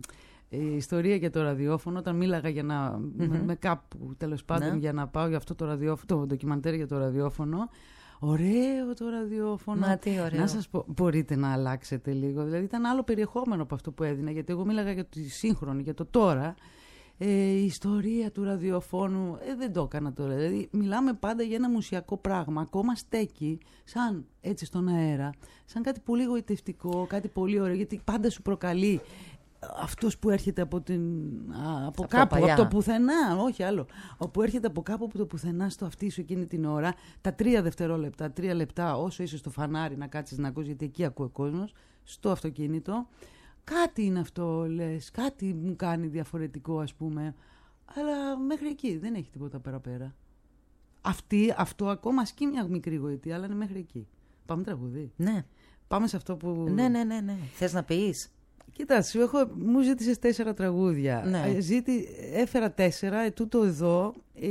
Speaker 3: ιστορία για το ραδιόφωνο, όταν μίλαγα για να, mm-hmm. με, με κάπου τέλος πάντων ναι. για να πάω για αυτό το ραδιόφωνο, το ντοκιμαντέρ για το ραδιόφωνο. Ωραίο το ραδιόφωνο.
Speaker 2: Μα τι ωραίο.
Speaker 3: Να σας πω, μπορείτε να αλλάξετε λίγο. Δηλαδή ήταν άλλο περιεχόμενο από αυτό που έδινα, γιατί εγώ μίλαγα για τη σύγχρονη, για το τώρα. Ε, η ιστορία του ραδιοφώνου ε, δεν το έκανα τώρα. Δηλαδή μιλάμε πάντα για ένα μουσιακό πράγμα. Ακόμα στέκει σαν έτσι στον αέρα, σαν κάτι πολύ γοητευτικό, κάτι πολύ ωραίο, γιατί πάντα σου προκαλεί αυτός που έρχεται από, την, α, από κάπου, από το πουθενά, όχι άλλο, που έρχεται από κάπου από το πουθενά στο αυτί σου εκείνη την ώρα, τα τρία δευτερόλεπτα, τρία λεπτά, όσο είσαι στο φανάρι να κάτσεις να ακούσεις, γιατί εκεί ακούει ο κόσμος, στο αυτοκίνητο. Κάτι είναι αυτό, λες, κάτι μου κάνει διαφορετικό, ας πούμε, αλλά μέχρι εκεί δεν έχει τίποτα πέρα-πέρα. Αυτή, αυτό ακόμα ασκεί μια μικρή γοητεία, αλλά είναι μέχρι εκεί. Πάμε τραγουδί.
Speaker 2: Ναι.
Speaker 3: Πάμε σε αυτό που...
Speaker 2: Ναι, ναι, ναι, ναι. Θες να πεις?
Speaker 3: Κοίτα, σου έχω, μου ζήτησες τέσσερα τραγούδια.
Speaker 2: Ναι.
Speaker 3: Ζήτη, έφερα τέσσερα, ε, τούτο εδώ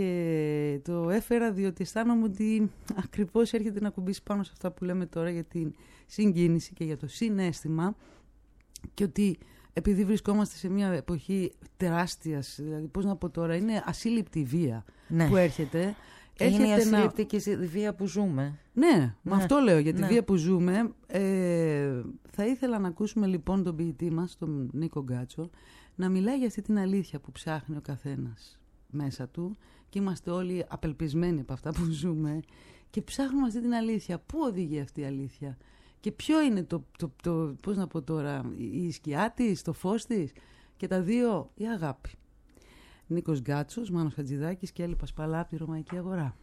Speaker 3: ε, το έφερα διότι αισθάνομαι ότι ακριβώς έρχεται να κουμπίσει πάνω σε αυτά που λέμε τώρα για την συγκίνηση και για το συναίσθημα, και ότι επειδή βρισκόμαστε σε μια εποχή τεράστιας, δηλαδή πώς να πω τώρα, είναι ασύλληπτη βία ναι. που έρχεται.
Speaker 2: Και είναι η ασύλληπτη να... και η βία που ζούμε.
Speaker 3: Ναι, ναι. με αυτό λέω, για τη
Speaker 2: ναι.
Speaker 3: βία που ζούμε. Ε, θα ήθελα να ακούσουμε λοιπόν τον ποιητή μας, τον Νίκο Γκάτσο, να μιλάει για αυτή την αλήθεια που ψάχνει ο καθένας μέσα του, και είμαστε όλοι απελπισμένοι από αυτά που ζούμε και ψάχνουμε αυτή την αλήθεια. Πού οδηγεί αυτή η αλήθεια? Και ποιο είναι το, το, το, πώς να πω τώρα, η σκιά της, το φως της, και τα δύο η αγάπη. Νίκος Γκάτσος, Μάνος Χατζηδάκης και Έλλη Πασπαλά από τη Ρωμαϊκή Αγορά.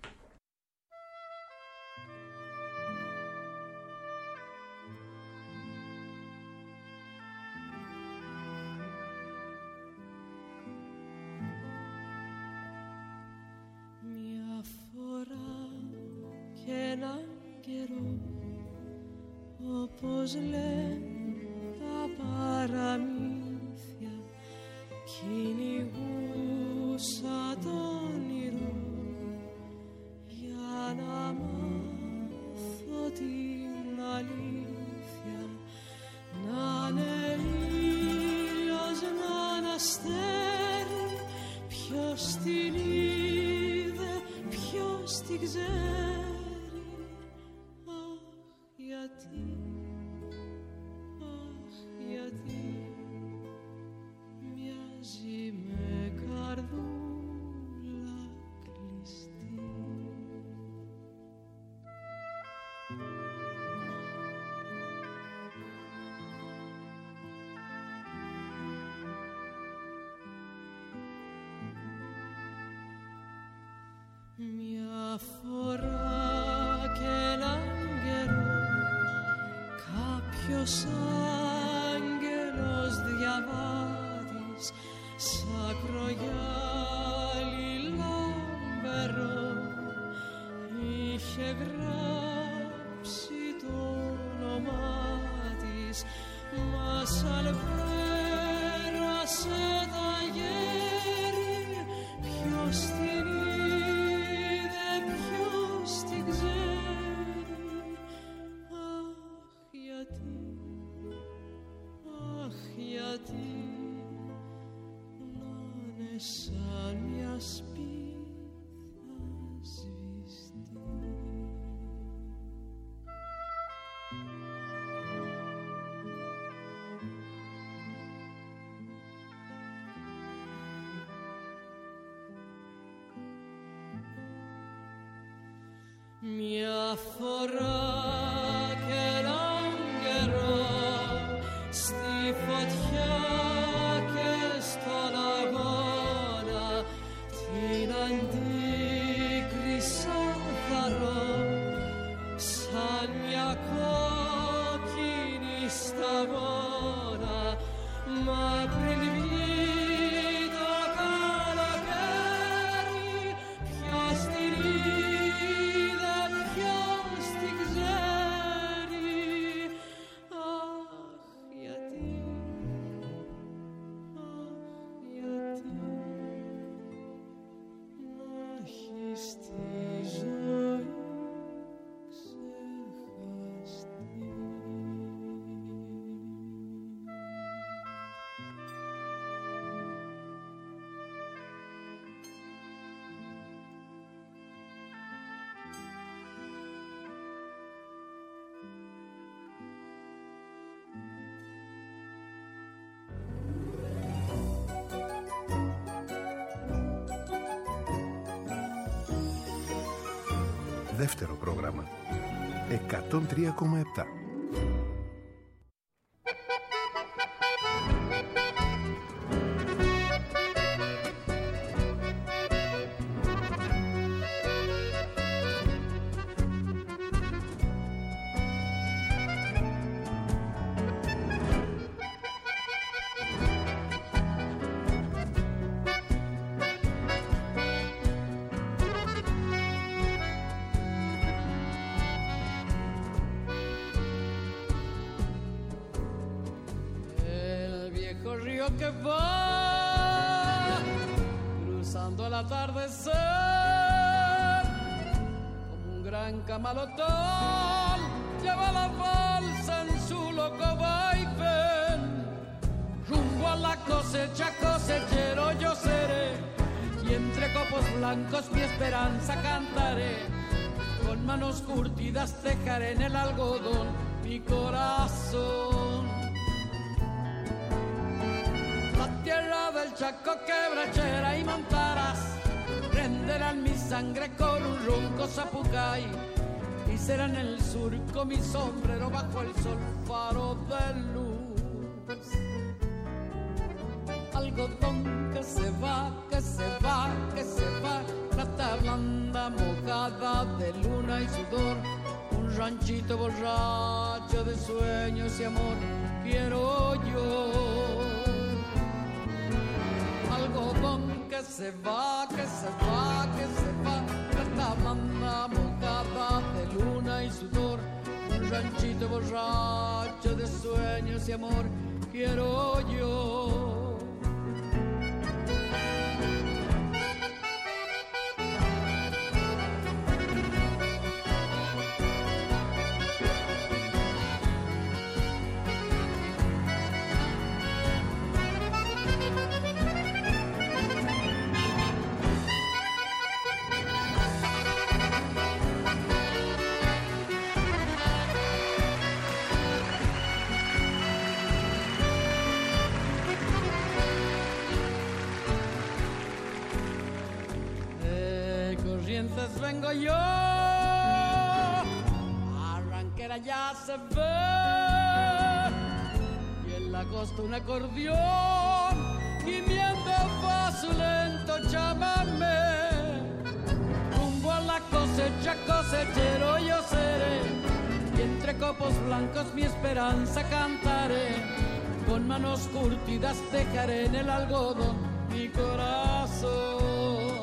Speaker 5: Μια φορά και έναν καιρό όπως λένε τα παραμύθια, κυνηγούσα το όνειρο για να μάθω την αλήθεια, να είναι ήλιος, να είναι αστέρι, ποιος την είδε, ποιος την ξέρει. Αχ, γιατί, αχ, γιατί μοιάζει με καρδούλα κλειστή. Μια φορά και έναν καιρό κάποιος άγγελος διαβάτης σ' ακρογιάλι λαμπερό είχε γράψει το όνομά της, μα σαν πέρασε τα γέρη, ποιος την είδε, ποιος την ξέρει. Αχ, γιατί, αχ, γιατί να είναι σαν μια σπίθα σβηστή. Μια φορά και έναν καιρό στη φωτιά και στον αγώνα την αντίκρισα θαρώ σαν μια κόκκινη σταγόνα, μα πριν βγει το καλοκαίρι, ποιος την είδε, ποιος την ξέρει. Αχ, γιατί, αχ, γιατί να έχεις τη ζωή ξεχαστεί.
Speaker 6: Δεύτερο πρόγραμμα εκατόν τρία κόμμα επτά.
Speaker 5: Que va cruzando el atardecer como un gran camalotón, lleva la balsa en su loco vaivén rumbo a la cosecha, cosechero yo seré, y entre copos blancos mi esperanza cantaré, con manos curtidas tejaré en el algodón mi corazón. Tierra del Chaco, quebrachera y montaras prenderán mi sangre con un ronco zapucay, y será en el surco mi sombrero bajo el sol faro de luz. Algodón que se va, que se va, que se va, plata blanda mojada de luna y sudor, un ranchito borracho de sueños y amor quiero yo. Algodón que se va, que se va, que se va, plata blanda mojada de luna y sudor, un ranchito borracho de sueños y amor quiero yo. Vengo yo, arranquera ya se ve, y en la costa un acordeón, gimiendo va su lento chamamé. Rumbo a la cosecha, cosechero yo seré, y entre copos blancos mi esperanza cantaré. Con manos curtidas dejaré en el algodón mi corazón.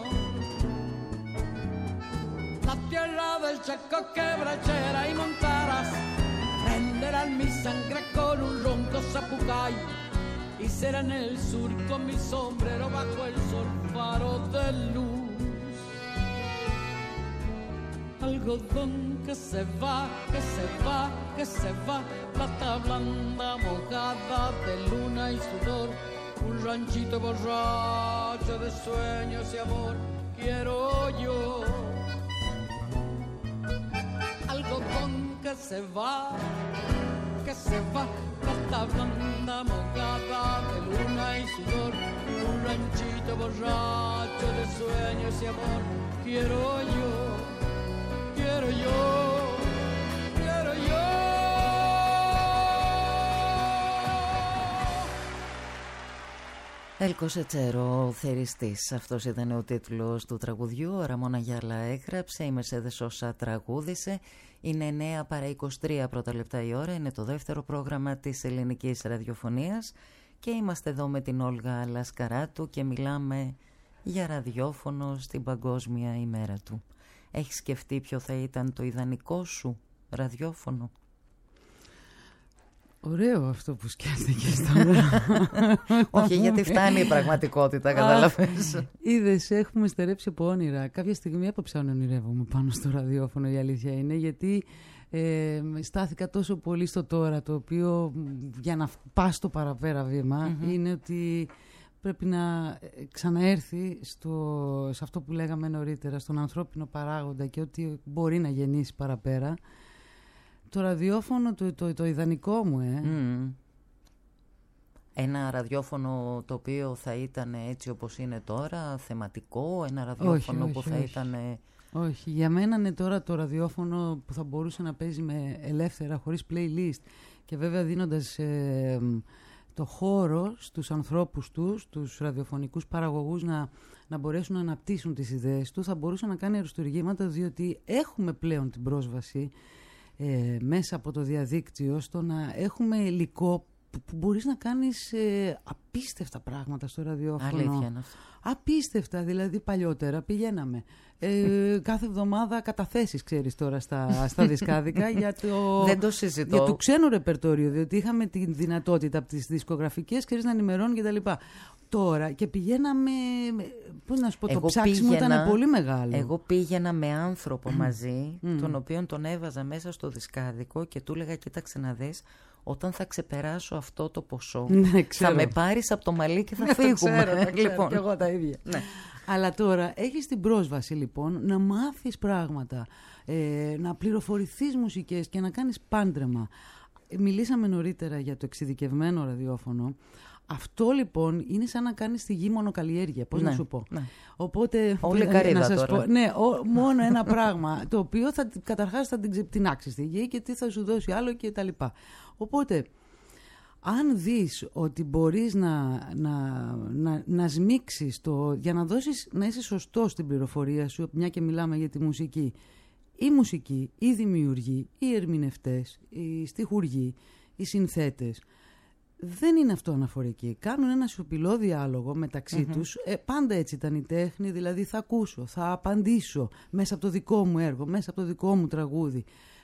Speaker 5: La tierra del Chaco, quebrachera y montaras prenderán mi sangre con un ronco zapucay, y será en el sur con mi sombrero bajo el sol faro de luz. Algodón que se va, que se va, que se va, plata blanda mojada de luna y sudor, un ranchito borracho de sueños y amor quiero yo. Algodón que se va, que se va, plata blanda mojada de luna y sudor, un ranchito borracho de sueños y amor quiero yo, quiero yo, quiero yo.
Speaker 2: El Cosechero, ο θεριστής. Αυτός ήταν ο τίτλος του τραγουδιού. Ο Ραμόν Αγιάλα έγραψε, η Mercedes Sosa τραγούδισε. Είναι εννέα παρά είκοσι τρία πρώτα λεπτά η ώρα. Είναι το δεύτερο πρόγραμμα της ελληνικής ραδιοφωνίας και είμαστε εδώ με την Όλγα Λασκαράτου και μιλάμε για ραδιόφωνο στην Παγκόσμια ημέρα του. Έχεις σκεφτεί ποιο θα ήταν το ιδανικό σου ραδιόφωνο?
Speaker 3: Ωραίο αυτό που σκέφτηκες τώρα.
Speaker 2: Όχι, γιατί φτάνει η πραγματικότητα, καταλαβαίνεις.
Speaker 3: Είδες, έχουμε στερέψει από όνειρα. Κάποια στιγμή έπαψα να ονειρεύομαι πάνω στο ραδιόφωνο, η αλήθεια είναι, γιατί ε, στάθηκα τόσο πολύ στο τώρα, το οποίο για να πας στο παραπέρα βήμα mm-hmm. είναι ότι πρέπει να ξαναέρθει στο, σε αυτό που λέγαμε νωρίτερα, στον ανθρώπινο παράγοντα και ότι μπορεί να γεννήσει παραπέρα. Το ραδιόφωνο, το, το, το ιδανικό μου, ε.
Speaker 2: Mm. Ένα ραδιόφωνο το οποίο θα ήταν έτσι όπως είναι τώρα, θεματικό, ένα ραδιόφωνο όχι, που όχι, θα όχι. ήταν...
Speaker 3: Όχι, για μένα είναι τώρα το ραδιόφωνο που θα μπορούσε να παίζει με ελεύθερα, χωρίς playlist και βέβαια δίνοντας ε, το χώρο στους ανθρώπους τους, τους ραδιοφωνικούς παραγωγούς να, να μπορέσουν να αναπτύσσουν τις ιδέες τους, θα μπορούσε να κάνει αριστουργήματα, διότι έχουμε πλέον την πρόσβαση Ε, μέσα από το διαδίκτυο στο να έχουμε υλικό που, που μπορείς να κάνεις ε, απίστευτα πράγματα στο ραδιόφωνο.
Speaker 2: Αλήθεια είναι αυτό.
Speaker 3: Απίστευτα, δηλαδή παλιότερα πηγαίναμε ε, κάθε εβδομάδα καταθέσεις, ξέρεις τώρα στα, στα δισκάδικα για το,
Speaker 2: δεν το συζητώ.
Speaker 3: Για το ξένο ρεπερτόριο, διότι είχαμε τη δυνατότητα από τις δισκογραφικές, ξέρεις, να ενημερώνει και τα λοιπά. Τώρα και πηγαίναμε, πώς να σου πω, εγώ το ψάξιμο πήγαινα, ήταν πολύ μεγάλο.
Speaker 2: Εγώ πήγαινα με άνθρωπο μαζί, mm. τον οποίον τον έβαζα μέσα στο δισκάδικο και του έλεγα, κοίταξε να δεις, όταν θα ξεπεράσω αυτό το ποσό, ναι, θα με πάρεις από το μαλλί και θα ναι, φύγουμε. Το ξέρω, το ξέρω, λοιπόν.
Speaker 3: Και εγώ τα ίδια. Ναι. Αλλά τώρα έχεις την πρόσβαση λοιπόν να μάθεις πράγματα, ε, να πληροφορηθείς μουσικές και να κάνεις πάντρεμα. Μιλήσαμε νωρίτερα για το εξειδικευμένο ραδιόφωνο. Αυτό λοιπόν είναι σαν να κάνεις στη γη μονοκαλλιέργεια, πώς ναι, να σου πω. Ναι. Οπότε,
Speaker 2: όλη καρύδα
Speaker 3: να σας
Speaker 2: τώρα.
Speaker 3: πω, ναι, ο, μόνο ένα πράγμα, το οποίο θα, καταρχάς θα την ξεπτινάξεις στη γη και τι θα σου δώσει άλλο και τα λοιπά. Οπότε, αν δεις ότι μπορείς να, να, να, να σμίξεις το, για να δώσεις, να είσαι σωστός στην πληροφορία σου, μια και μιλάμε για τη μουσική, η μουσική, οι δημιουργοί, οι ερμηνευτές, οι στιχουργοί, οι συνθέτες, δεν είναι αυτό αναφορική. Κάνουν ένα σιωπηλό διάλογο μεταξύ mm-hmm. τους. Ε, πάντα έτσι ήταν η τέχνη, δηλαδή θα ακούσω, θα απαντήσω μέσα από το δικό μου έργο, μέσα από το δικό μου τραγούδι.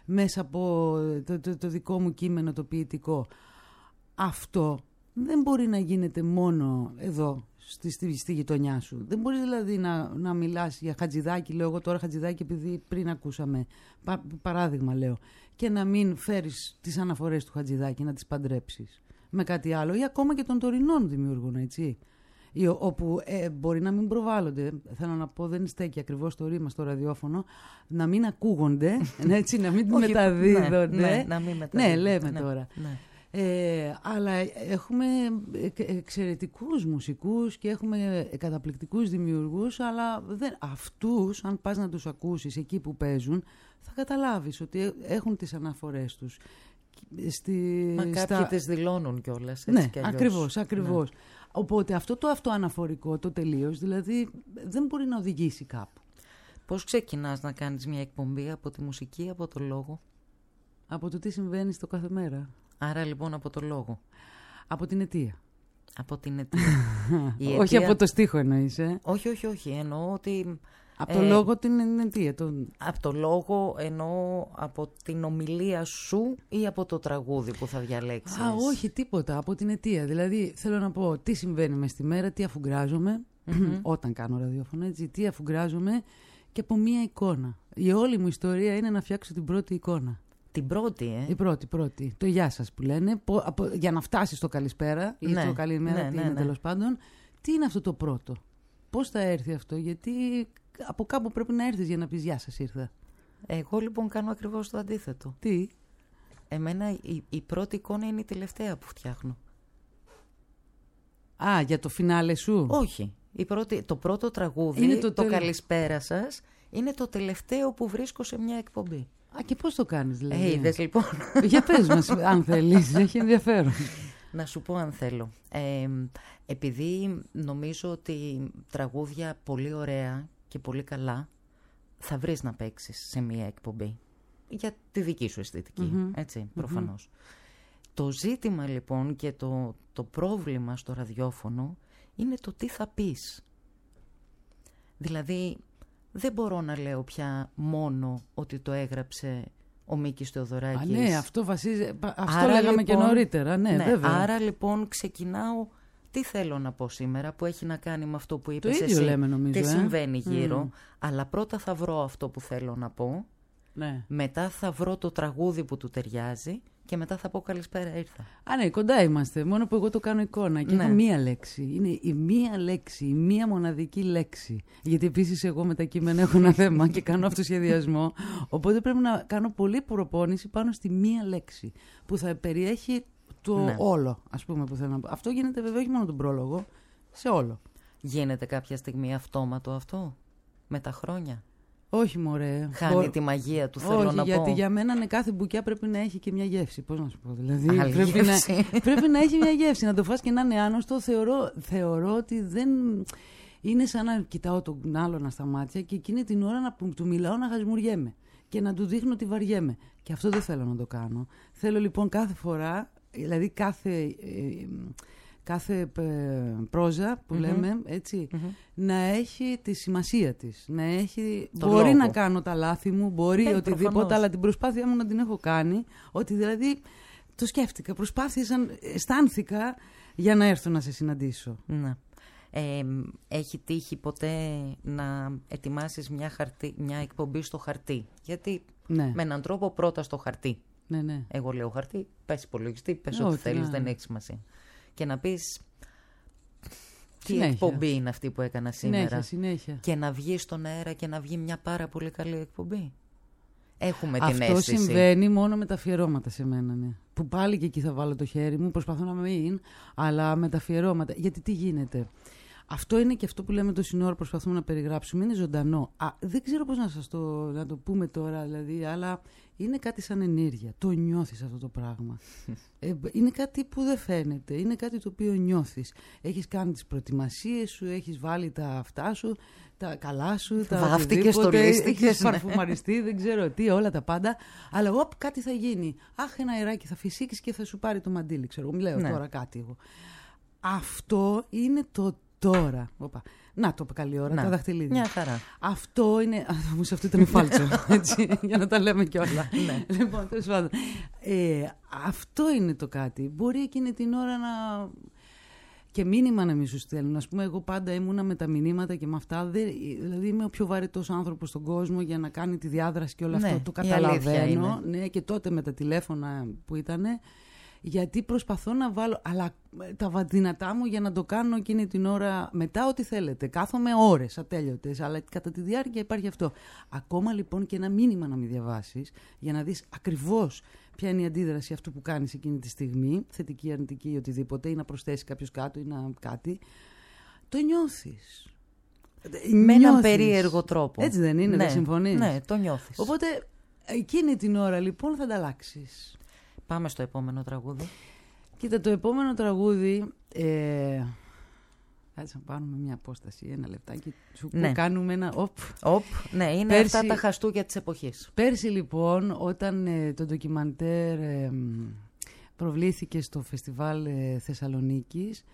Speaker 3: μέσα από το, το, το δικό μου κείμενο το ποιητικό. Αυτό δεν μπορεί να γίνεται μόνο εδώ, στη, στη, στη γειτονιά σου. Δεν μπορείς δηλαδή να, να μιλάς για Χατζηδάκη, λέω εγώ τώρα Χατζηδάκη επειδή πριν ακούσαμε, πα, παράδειγμα λέω, και να μην φέρεις τις αναφορές του Χατζηδάκη, να τις παντρέψεις με κάτι άλλο, ή ακόμα και των τωρινών δημιουργών, έτσι. Ή, όπου ε, μπορεί να μην προβάλλονται, θέλω να πω, δεν στέκει ακριβώς το ρήμα στο ραδιόφωνο, να μην ακούγονται, έτσι, να μην μεταδίδονται.
Speaker 2: Ναι, ναι, να μην μεταδίδονται.
Speaker 3: Ναι, λέμε
Speaker 2: ναι,
Speaker 3: τώρα.
Speaker 2: Ναι.
Speaker 3: Ε, αλλά έχουμε εξαιρετικούς μουσικούς και έχουμε καταπληκτικούς δημιουργούς, αλλά δεν, αυτούς, αν πας να τους ακούσεις εκεί που παίζουν, θα καταλάβεις ότι έχουν τις αναφορές τους. Στη,
Speaker 2: Μα κάποιοι
Speaker 3: στα...
Speaker 2: τις δηλώνουν κιόλας.
Speaker 3: Ναι, ακριβώς, ακριβώς. Ναι. Οπότε αυτό το αυτοαναφορικό, το τελείως, δηλαδή δεν μπορεί να οδηγήσει κάπου.
Speaker 2: Πώς ξεκινάς να κάνεις μια εκπομπή από τη μουσική, από το λόγο?
Speaker 3: Από το τι συμβαίνει στο κάθε μέρα.
Speaker 2: Άρα λοιπόν από το λόγο.
Speaker 3: Από την αιτία.
Speaker 2: Από την αιτία. αιτία...
Speaker 3: Όχι από το στίχο εννοείς, ε?
Speaker 2: Όχι, όχι, όχι. Εννοώ ότι...
Speaker 3: Από το ε, λόγο την αιτία. Τον...
Speaker 2: Από το λόγο εννοώ από την ομιλία σου ή από το τραγούδι που θα διαλέξεις?
Speaker 3: Α, όχι, τίποτα. Από την αιτία. Δηλαδή θέλω να πω τι συμβαίνει μες στη μέρα, τι αφουγκράζομαι, mm-hmm. όταν κάνω ραδιόφωνο, έτσι, τι αφουγκράζομαι και από μία εικόνα. Η όλη μου ιστορία είναι να φτιάξω την πρώτη εικόνα.
Speaker 2: Την πρώτη, ε.
Speaker 3: Η πρώτη, πρώτη. Το γεια σας που λένε. Πο, από, για να φτάσεις στο καλησπέρα ή ναι, στο καλημέρα, ναι, τι ναι, είναι ναι. τέλος πάντων. Τι είναι αυτό το πρώτο? Πώς θα έρθει αυτό? Γιατί από κάπου πρέπει να έρθεις για να πεις γεια σας, ήρθα.
Speaker 2: Εγώ λοιπόν κάνω ακριβώς το αντίθετο.
Speaker 3: Τι?
Speaker 2: Εμένα η, η πρώτη εικόνα είναι η τελευταία που φτιάχνω.
Speaker 3: Α, για το φινάλε σου?
Speaker 2: Όχι. Η πρώτη, το πρώτο τραγούδι, είναι το, το τελ... καλησπέρα σας, είναι το τελευταίο που βρίσκω σε μια εκπομπή.
Speaker 3: Α, και πώς το κάνεις δηλαδή?
Speaker 2: Ε, είδες λοιπόν.
Speaker 3: Για πες μας αν θέλεις, έχει ενδιαφέρον.
Speaker 2: Να σου πω αν θέλω. Ε, επειδή νομίζω ότι τραγούδια πολύ ωραία και πολύ καλά θα βρεις να παίξεις σε μια εκπομπή. Για τη δική σου αισθητική, mm-hmm. έτσι, προφανώς. Mm-hmm. Το ζήτημα λοιπόν και το, το πρόβλημα στο ραδιόφωνο είναι το τι θα πεις. Δηλαδή... Δεν μπορώ να λέω πια μόνο ότι το έγραψε ο Μίκης Θεοδωράκης.
Speaker 3: Α, ναι, αυτό βασίζει. Αυτό άρα, λέγαμε λοιπόν, και νωρίτερα. Ναι,
Speaker 2: ναι,
Speaker 3: βέβαια.
Speaker 2: Άρα λοιπόν ξεκινάω. Τι θέλω να πω σήμερα που έχει να κάνει με αυτό που είπες
Speaker 3: το
Speaker 2: εσύ.
Speaker 3: ίδιο λέμε, νομίζω,
Speaker 2: τι
Speaker 3: ε?
Speaker 2: συμβαίνει γύρω.
Speaker 3: Mm.
Speaker 2: Αλλά πρώτα θα βρω αυτό που θέλω να πω.
Speaker 3: Ναι.
Speaker 2: Μετά θα βρω το τραγούδι που του ταιριάζει. Και μετά θα πω καλησπέρα, ήρθα.
Speaker 3: Α, ναι, κοντά είμαστε. Μόνο που εγώ το κάνω εικόνα. Και ναι. έχω μία λέξη. Είναι η μία λέξη, η μία μοναδική λέξη. Γιατί επίσης εγώ με τα κείμενα έχω ένα θέμα και κάνω αυτοσχεδιασμό. Οπότε πρέπει να κάνω πολλή προπόνηση πάνω στη μία λέξη. Που θα περιέχει το ναι. όλο, ας πούμε, που θέλω να πω. Αυτό γίνεται βέβαια όχι μόνο τον πρόλογο, σε όλο.
Speaker 2: Γίνεται κάποια στιγμή αυτόματο αυτό, με τα χρόνια?
Speaker 3: Όχι μωρέ.
Speaker 2: Χάνει Μπο... τη μαγεία του, θέλω
Speaker 3: Όχι,
Speaker 2: να
Speaker 3: γιατί
Speaker 2: πω.
Speaker 3: για μένα ναι, κάθε μπουκιά πρέπει να έχει και μια γεύση. Πώς να σου πω, δηλαδή. Πρέπει να, πρέπει να έχει μια γεύση. Να το φας και να είναι άνοστο. Θεωρώ, θεωρώ ότι δεν. Είναι σαν να κοιτάω τον άλλον στα μάτια και εκείνη την ώρα να, που του μιλάω να χασμουριέμαι και να του δείχνω ότι βαριέμαι. Και αυτό δεν θέλω να το κάνω. Θέλω λοιπόν κάθε φορά, δηλαδή κάθε. Ε, κάθε ε, πρόζα που mm-hmm. λέμε, έτσι, mm-hmm. να έχει τη σημασία της. Να έχει, μπορεί λόγο. Να κάνω τα λάθη μου, μπορεί ε, οτιδήποτε, προφανώς. Αλλά την προσπάθειά μου να την έχω κάνει. Ότι δηλαδή το σκέφτηκα, προσπάθησα, αισθάνθηκα για να έρθω να σε συναντήσω.
Speaker 2: Να. Ε, έχει τύχει ποτέ να ετοιμάσεις μια, χαρτί, μια εκπομπή στο χαρτί? Γιατί ναι. με έναν τρόπο πρώτα στο χαρτί.
Speaker 3: Ναι, ναι.
Speaker 2: Εγώ λέω χαρτί, πες υπολογιστή, πες ό,τι θέλεις, δεν έχει σημασία. Και να πεις τι συνέχεια. Εκπομπή είναι αυτή που έκανα σήμερα.
Speaker 3: Συνέχεια, συνέχεια.
Speaker 2: Και να βγει στον αέρα και να βγει μια πάρα πολύ καλή εκπομπή. Έχουμε την
Speaker 3: αυτό
Speaker 2: αίσθηση.
Speaker 3: Αυτό συμβαίνει μόνο με τα αφιερώματα σε μένα, ναι. Που πάλι και εκεί θα βάλω το χέρι μου, προσπαθώ να μην, αλλά με τα αφιερώματα. Γιατί τι γίνεται. Αυτό είναι και αυτό που λέμε τόση ώρα προσπαθούμε να περιγράψουμε. Είναι ζωντανό. Α, δεν ξέρω πώς να σας το, να το πούμε τώρα, δηλαδή, αλλά είναι κάτι σαν ενέργεια. Το νιώθεις αυτό το πράγμα. ε, είναι κάτι που δεν φαίνεται. Είναι κάτι το οποίο νιώθεις. Έχεις κάνει τις προετοιμασίες σου, έχεις βάλει τα αυτά σου, τα καλά σου, τα
Speaker 2: βάφτηκες, στολίστηκες,
Speaker 3: έχεις παρφουμαριστεί, δεν ξέρω τι, όλα τα πάντα. Αλλά εγώ κάτι θα γίνει. Αχ, ένα αεράκι θα φυσήξεις και θα σου πάρει το μαντίλι, ξέρω. Μιλάω ναι. τώρα κάτι εγώ. Αυτό είναι το τώρα. Οπα. Να το καλή ώρα,
Speaker 2: Να.
Speaker 3: τα δαχτυλίδια.
Speaker 2: Μια χαρά.
Speaker 3: Αυτό είναι. Όμως αυτό ήταν φάλτσο. Έτσι, για να τα λέμε κιόλα.
Speaker 2: Ναι.
Speaker 3: Λοιπόν, τέλος πάντων. Ε, αυτό είναι το κάτι. Μπορεί εκείνη την ώρα να. Και μήνυμα να μην σου στέλνουν. Ας πούμε, εγώ πάντα ήμουνα με τα μηνύματα και με αυτά. Δηλαδή, είμαι ο πιο βαρετός άνθρωπος στον κόσμο για να κάνει τη διάδραση και όλο
Speaker 2: Ναι,
Speaker 3: αυτό. Το
Speaker 2: η αλήθεια
Speaker 3: καταλαβαίνω.
Speaker 2: είναι.
Speaker 3: Ναι, και τότε με τα τηλέφωνα που ήταν. Γιατί προσπαθώ να βάλω. Αλλά τα δυνατά μου για να το κάνω εκείνη την ώρα μετά ό,τι θέλετε. Κάθομαι ώρες ατέλειωτες. Αλλά κατά τη διάρκεια υπάρχει αυτό. Ακόμα λοιπόν και ένα μήνυμα να μην διαβάσεις για να δεις ακριβώς ποια είναι η αντίδραση αυτού που κάνεις εκείνη τη στιγμή, θετική, αρνητική ή οτιδήποτε, ή να προσθέσει κάποιος κάτω ή να κάτι. Το νιώθεις.
Speaker 2: Με έναν περίεργο τρόπο.
Speaker 3: Έτσι δεν είναι,
Speaker 2: ναι,
Speaker 3: δεν συμφωνείς?
Speaker 2: Ναι, το νιώθεις.
Speaker 3: Οπότε εκείνη την ώρα λοιπόν θα τα αλλάξεις.
Speaker 2: Πάμε στο επόμενο τραγούδι.
Speaker 3: Κοίτα, το επόμενο τραγούδι. Ε, Κάτσε να πάρουμε μια απόσταση, ένα λεπτάκι. Σου
Speaker 2: Ναι.
Speaker 3: κάνουμε ένα. Οπ.
Speaker 2: Οπ, ναι, είναι
Speaker 3: Πέρσι-
Speaker 2: αυτά τα χαστούκια της εποχής.
Speaker 3: Πέρσι λοιπόν, όταν ε, το ντοκιμαντέρ ε, προβλήθηκε στο φεστιβάλ ε, Θεσσαλονίκης,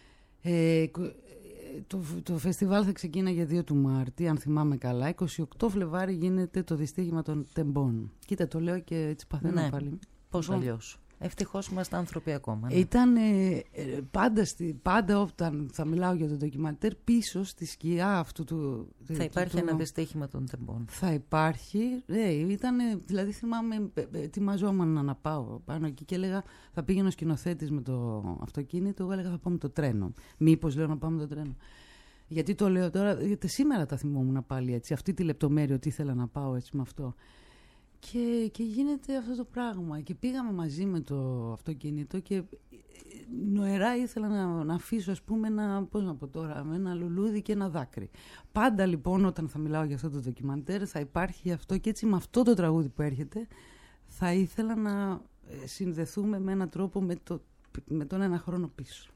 Speaker 3: ε, κο- ε, το, το φεστιβάλ θα ξεκίναγε δύο του Μάρτη, αν θυμάμαι καλά. είκοσι οκτώ Φλεβάρι γίνεται το δυστύχημα των τεμπών. Κοίτα, το λέω και έτσι παθαίνω
Speaker 2: Ναι.
Speaker 3: πάλι.
Speaker 2: Πώς
Speaker 3: Λοιπόν,
Speaker 2: αλλιώς. Ευτυχώς είμαστε άνθρωποι ακόμα. Ναι.
Speaker 3: Ήταν ε, ε, πάντα, στη, πάντα όταν θα μιλάω για το ντοκιμαντέρ, πίσω στη σκιά αυτού του...
Speaker 2: Θα
Speaker 3: του-
Speaker 2: υπάρχει
Speaker 3: του-
Speaker 2: ένα δυστύχημα των τεμπών.
Speaker 3: Θα υπάρχει, ναι, ήταν, δηλαδή θυμάμαι, ε, ε, ετοιμαζόμουν να πάω πάνω εκεί και έλεγα θα πήγαινε ο σκηνοθέτης με το αυτοκίνητο, εγώ έλεγα θα πάω με το τρένο. Μήπως λέω να πάω με το τρένο. Γιατί το λέω τώρα, γιατί σήμερα τα θυμόμουν πάλι έτσι, αυτή τη λεπτομέρεια ότι ήθελα να πάω έτσι με αυτό. Και, και γίνεται αυτό το πράγμα. Και πήγαμε μαζί με το αυτοκίνητο και νοερά ήθελα να, να αφήσω, ας πούμε, ένα, πώς να πω τώρα, με ένα λουλούδι και ένα δάκρυ. Πάντα λοιπόν όταν θα μιλάω για αυτό το ντοκιμαντέρ θα υπάρχει αυτό και έτσι με αυτό το τραγούδι που έρχεται θα ήθελα να ε, συνδεθούμε με έναν τρόπο με, το, με τον ένα χρόνο πίσω.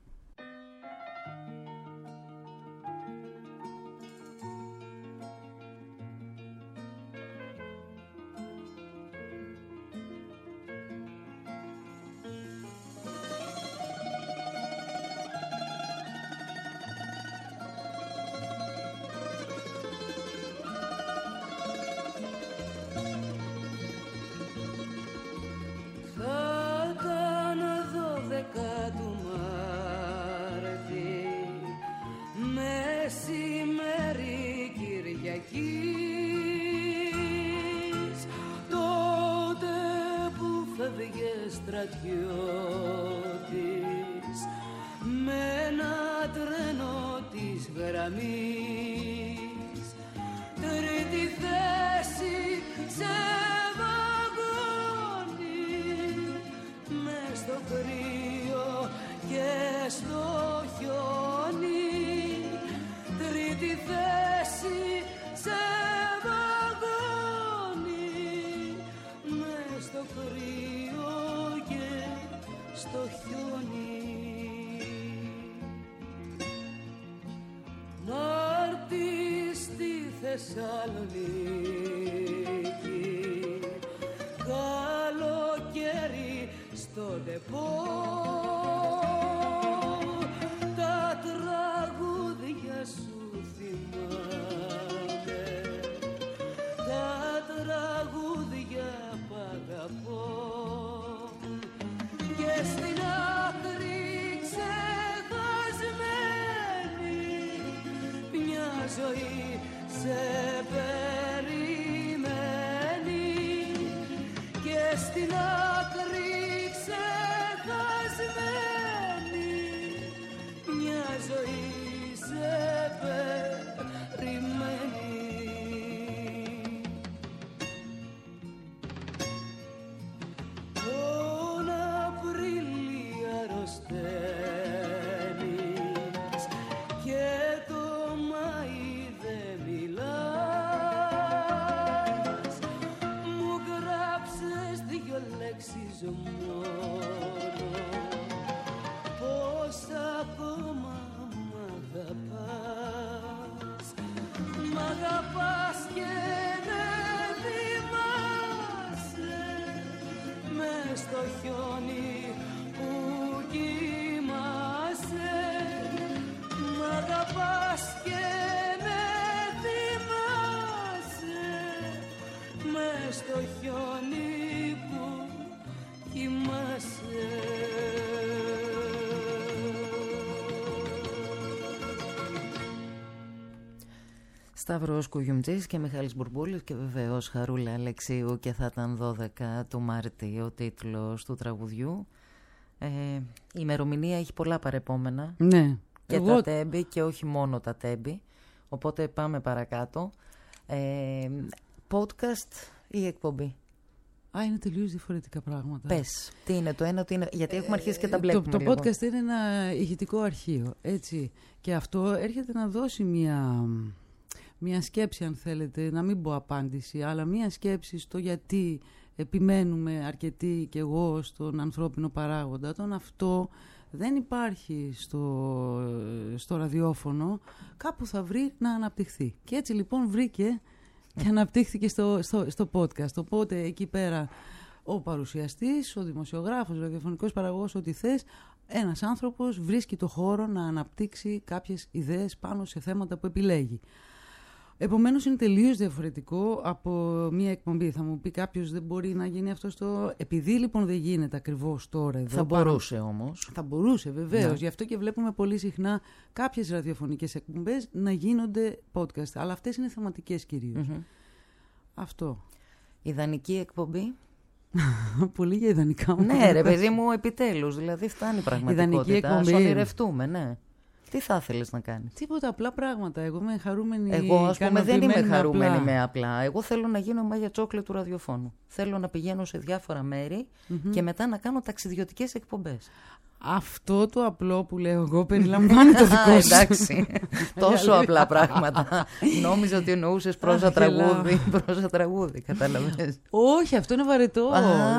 Speaker 7: Θα ήταν δώδεκα του Μάρτη, μεσημέρι Κυριακής, τότε που φεύγε στρατιώτης με ένα τρένο της γραμμής, τρίτη θέση σε στο κρύο και στο χιόνι, τρίτη θέση σε βαγόνι, μες στο κρύο και στο χιόνι. Μάρτι στη Θεσσαλονίκη, καλοκαίρι στο ντεπό, τα τραγούδια σου θυμάμαι, τα τραγούδια π' αγαπώ, και στην άκρη ξεχασμένη μια ζωή σε περιμένει, και στην άκρη ξεχασμένη μια ζωή σε περιμένει. Τον Απρίλη αρρωσταίνεις και το Μάη δεν μιλάς, μου γράψες δυο λέξεις μόνο, πως ακόμα μ' αγαπάς, μ' αγαπάς και δεν θυμάσαι μες στο χιόνι που κοιμάσαι, μ' αγαπάς και μες στο χιόνι που κοιμάσαι.
Speaker 2: Σταύρος Κουγιουμτζής και Μιχάλης Μπουρμπούλης και βεβαίως Χαρούλα Αλεξίου, και θα ήταν δώδεκα του Μάρτη ο τίτλος του τραγουδιού. Ε, η ημερομηνία έχει πολλά παρεπόμενα.
Speaker 3: Ναι.
Speaker 2: Και
Speaker 3: Εγώ...
Speaker 2: τα τέμπη και όχι μόνο τα τέμπη. Οπότε πάμε παρακάτω. Ε, podcast ή εκπομπή?
Speaker 3: Α, είναι τελείως διαφορετικά πράγματα.
Speaker 2: Πες, τι είναι το ένα, τι είναι... γιατί έχουμε αρχίσει και τα μπλέκουμε.
Speaker 3: Το, το
Speaker 2: λίγο.
Speaker 3: podcast είναι ένα ηχητικό αρχείο, έτσι. Και αυτό έρχεται να δώσει μια, μια σκέψη, αν θέλετε, να μην πω απάντηση, αλλά μια σκέψη στο γιατί επιμένουμε αρκετοί και εγώ στον ανθρώπινο παράγοντα. Τον αυτό δεν υπάρχει στο, στο ραδιόφωνο, κάπου θα βρει να αναπτυχθεί. Και έτσι λοιπόν βρήκε και αναπτύχθηκε στο, στο, στο podcast. Οπότε εκεί πέρα ο παρουσιαστής, ο δημοσιογράφος, ο ραδιοφωνικός παραγωγός, ό,τι θες, ένας άνθρωπος βρίσκει το χώρο να αναπτύξει κάποιες ιδέες πάνω σε θέματα που επιλέγει. Επομένως είναι τελείως διαφορετικό από μία εκπομπή. Θα μου πει κάποιος, δεν μπορεί να γίνει αυτό στο... Επειδή λοιπόν δεν γίνεται ακριβώς τώρα εδώ.
Speaker 2: Θα μπορούσε όμως.
Speaker 3: Θα μπορούσε βεβαίως.
Speaker 2: Ναι.
Speaker 3: Γι' αυτό και βλέπουμε πολύ συχνά κάποιες ραδιοφωνικές εκπομπές να γίνονται podcast. Αλλά αυτές είναι θεματικές κυρίως. Mm-hmm. Αυτό.
Speaker 2: Ιδανική εκπομπή.
Speaker 3: Πολύ για ιδανικά.
Speaker 2: Ναι ρε παιδί μου, επιτέλους. Δηλαδή φτάνει πραγματικότητα. Ας ονειρευτούμε, ναι. Τι θα ήθελες να κάνεις?
Speaker 3: Τίποτα, απλά πράγματα. Εγώ είμαι χαρούμενη.
Speaker 2: Εγώ, ας πούμε, δεν είμαι χαρούμενη
Speaker 3: απλά.
Speaker 2: με απλά. Εγώ θέλω να γίνω μάγια τσόκλε του ραδιοφώνου. Θέλω να πηγαίνω σε διάφορα μέρη mm-hmm. και μετά να κάνω ταξιδιωτικές εκπομπές.
Speaker 3: Αυτό το απλό που λέω εγώ περιλαμβάνει το δικό σου.
Speaker 2: Εντάξει. Τόσο απλά πράγματα. Νόμιζα ότι εννοούσες πρόσα τραγούδι. Πρόσα τραγούδι, κατάλαβες?
Speaker 3: Όχι, αυτό είναι βαρετό.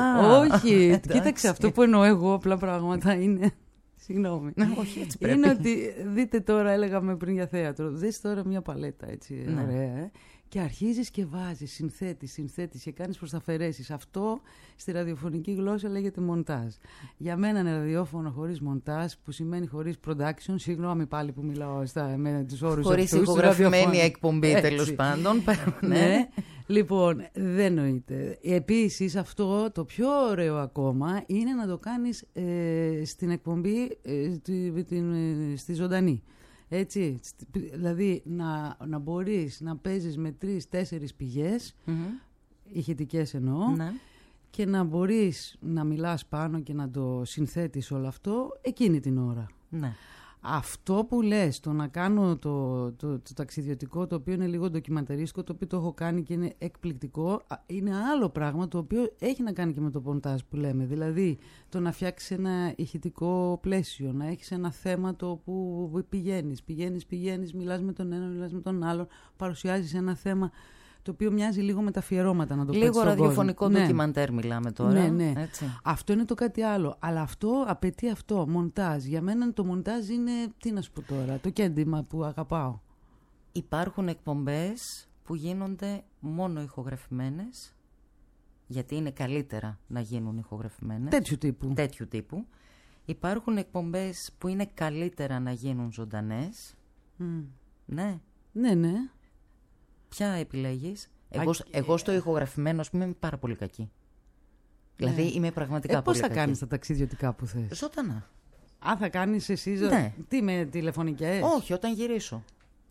Speaker 3: Όχι. Κοίταξε, αυτό που εννοώ εγώ απλά πράγματα είναι. Συγγνώμη.
Speaker 2: Ναι, όχι, έτσι πρέπει.
Speaker 3: Είναι ότι, δείτε τώρα, έλεγαμε πριν για θέατρο, δες τώρα μια παλέτα έτσι, ναι. Ωραία, ε, και αρχίζεις και βάζεις, συνθέτεις, συνθέτεις και κάνεις προσταφαιρέσεις. Αυτό στη ραδιοφωνική γλώσσα λέγεται μοντάζ. Για μένα είναι ραδιόφωνο χωρίς μοντάζ, που σημαίνει χωρίς production, συγγνώμη πάλι που μιλάω στα, με τους όρους
Speaker 2: χωρίς
Speaker 3: αυτούς.
Speaker 2: Χωρίς ηχογραφημένη εκπομπή, τέλος πάντων.
Speaker 3: Ναι. Ναι. Λοιπόν, δεν νοείται. Επίσης, αυτό το πιο ωραίο ακόμα είναι να το κάνεις ε, στην εκπομπή, ε, τη, την, ε, στη ζωντανή. Έτσι, δηλαδή να, να μπορείς να παίζεις με τρεις-τέσσερις πηγές, mm-hmm. ηχητικές εννοώ,
Speaker 2: ναι. και
Speaker 3: να μπορείς να μιλάς πάνω και να το συνθέτεις όλο αυτό εκείνη την ώρα.
Speaker 2: Ναι.
Speaker 3: Αυτό που λες, το να κάνω το, το, το ταξιδιωτικό, το οποίο είναι λίγο ντοκιμαντερίστικο, το οποίο το έχω κάνει και είναι εκπληκτικό, είναι άλλο πράγμα το οποίο έχει να κάνει και με το ποντάζ που λέμε. Δηλαδή, το να φτιάξεις ένα ηχητικό πλαίσιο, να έχεις ένα θέμα το που πηγαίνεις, πηγαίνεις, πηγαίνεις, μιλάς με τον ένα, μιλάς με τον άλλον, παρουσιάζεις ένα θέμα το οποίο μοιάζει λίγο με τα αφιερώματα, να το πω έτσι.
Speaker 2: Λίγο ραδιοφωνικό
Speaker 3: ναι.
Speaker 2: ντοκιμαντέρ μιλάμε τώρα.
Speaker 3: Ναι, ναι.
Speaker 2: Έτσι.
Speaker 3: Αυτό είναι το κάτι άλλο. Αλλά αυτό απαιτεί αυτό, μοντάζ. Για μένα το μοντάζ είναι, τι να σου πω τώρα, το κέντημα που αγαπάω.
Speaker 2: Υπάρχουν εκπομπές που γίνονται μόνο ηχογραφημένες, γιατί είναι καλύτερα να γίνουν ηχογραφημένες.
Speaker 3: Τέτοιου τύπου.
Speaker 2: Τέτοιου τύπου. Υπάρχουν εκπομπές που είναι καλύτερα να γίνουν ζωντανές. Mm. Ναι.
Speaker 3: Ναι, ναι.
Speaker 2: Ποια επιλέγεις? Εγώ, εγώ στο ηχογραφημένο, ας πούμε, είμαι πάρα πολύ κακή. Ναι. Δηλαδή είμαι πραγματικά
Speaker 3: ε,
Speaker 2: πολύ κακή.
Speaker 3: Πώς θα κάνεις τα ταξιδιωτικά που θες?
Speaker 2: Ζωντανά.
Speaker 3: Α, θα κάνεις εσύ ζω...
Speaker 2: Ναι.
Speaker 3: Τι, με τηλεφωνικές?
Speaker 2: Όχι, όταν γυρίσω.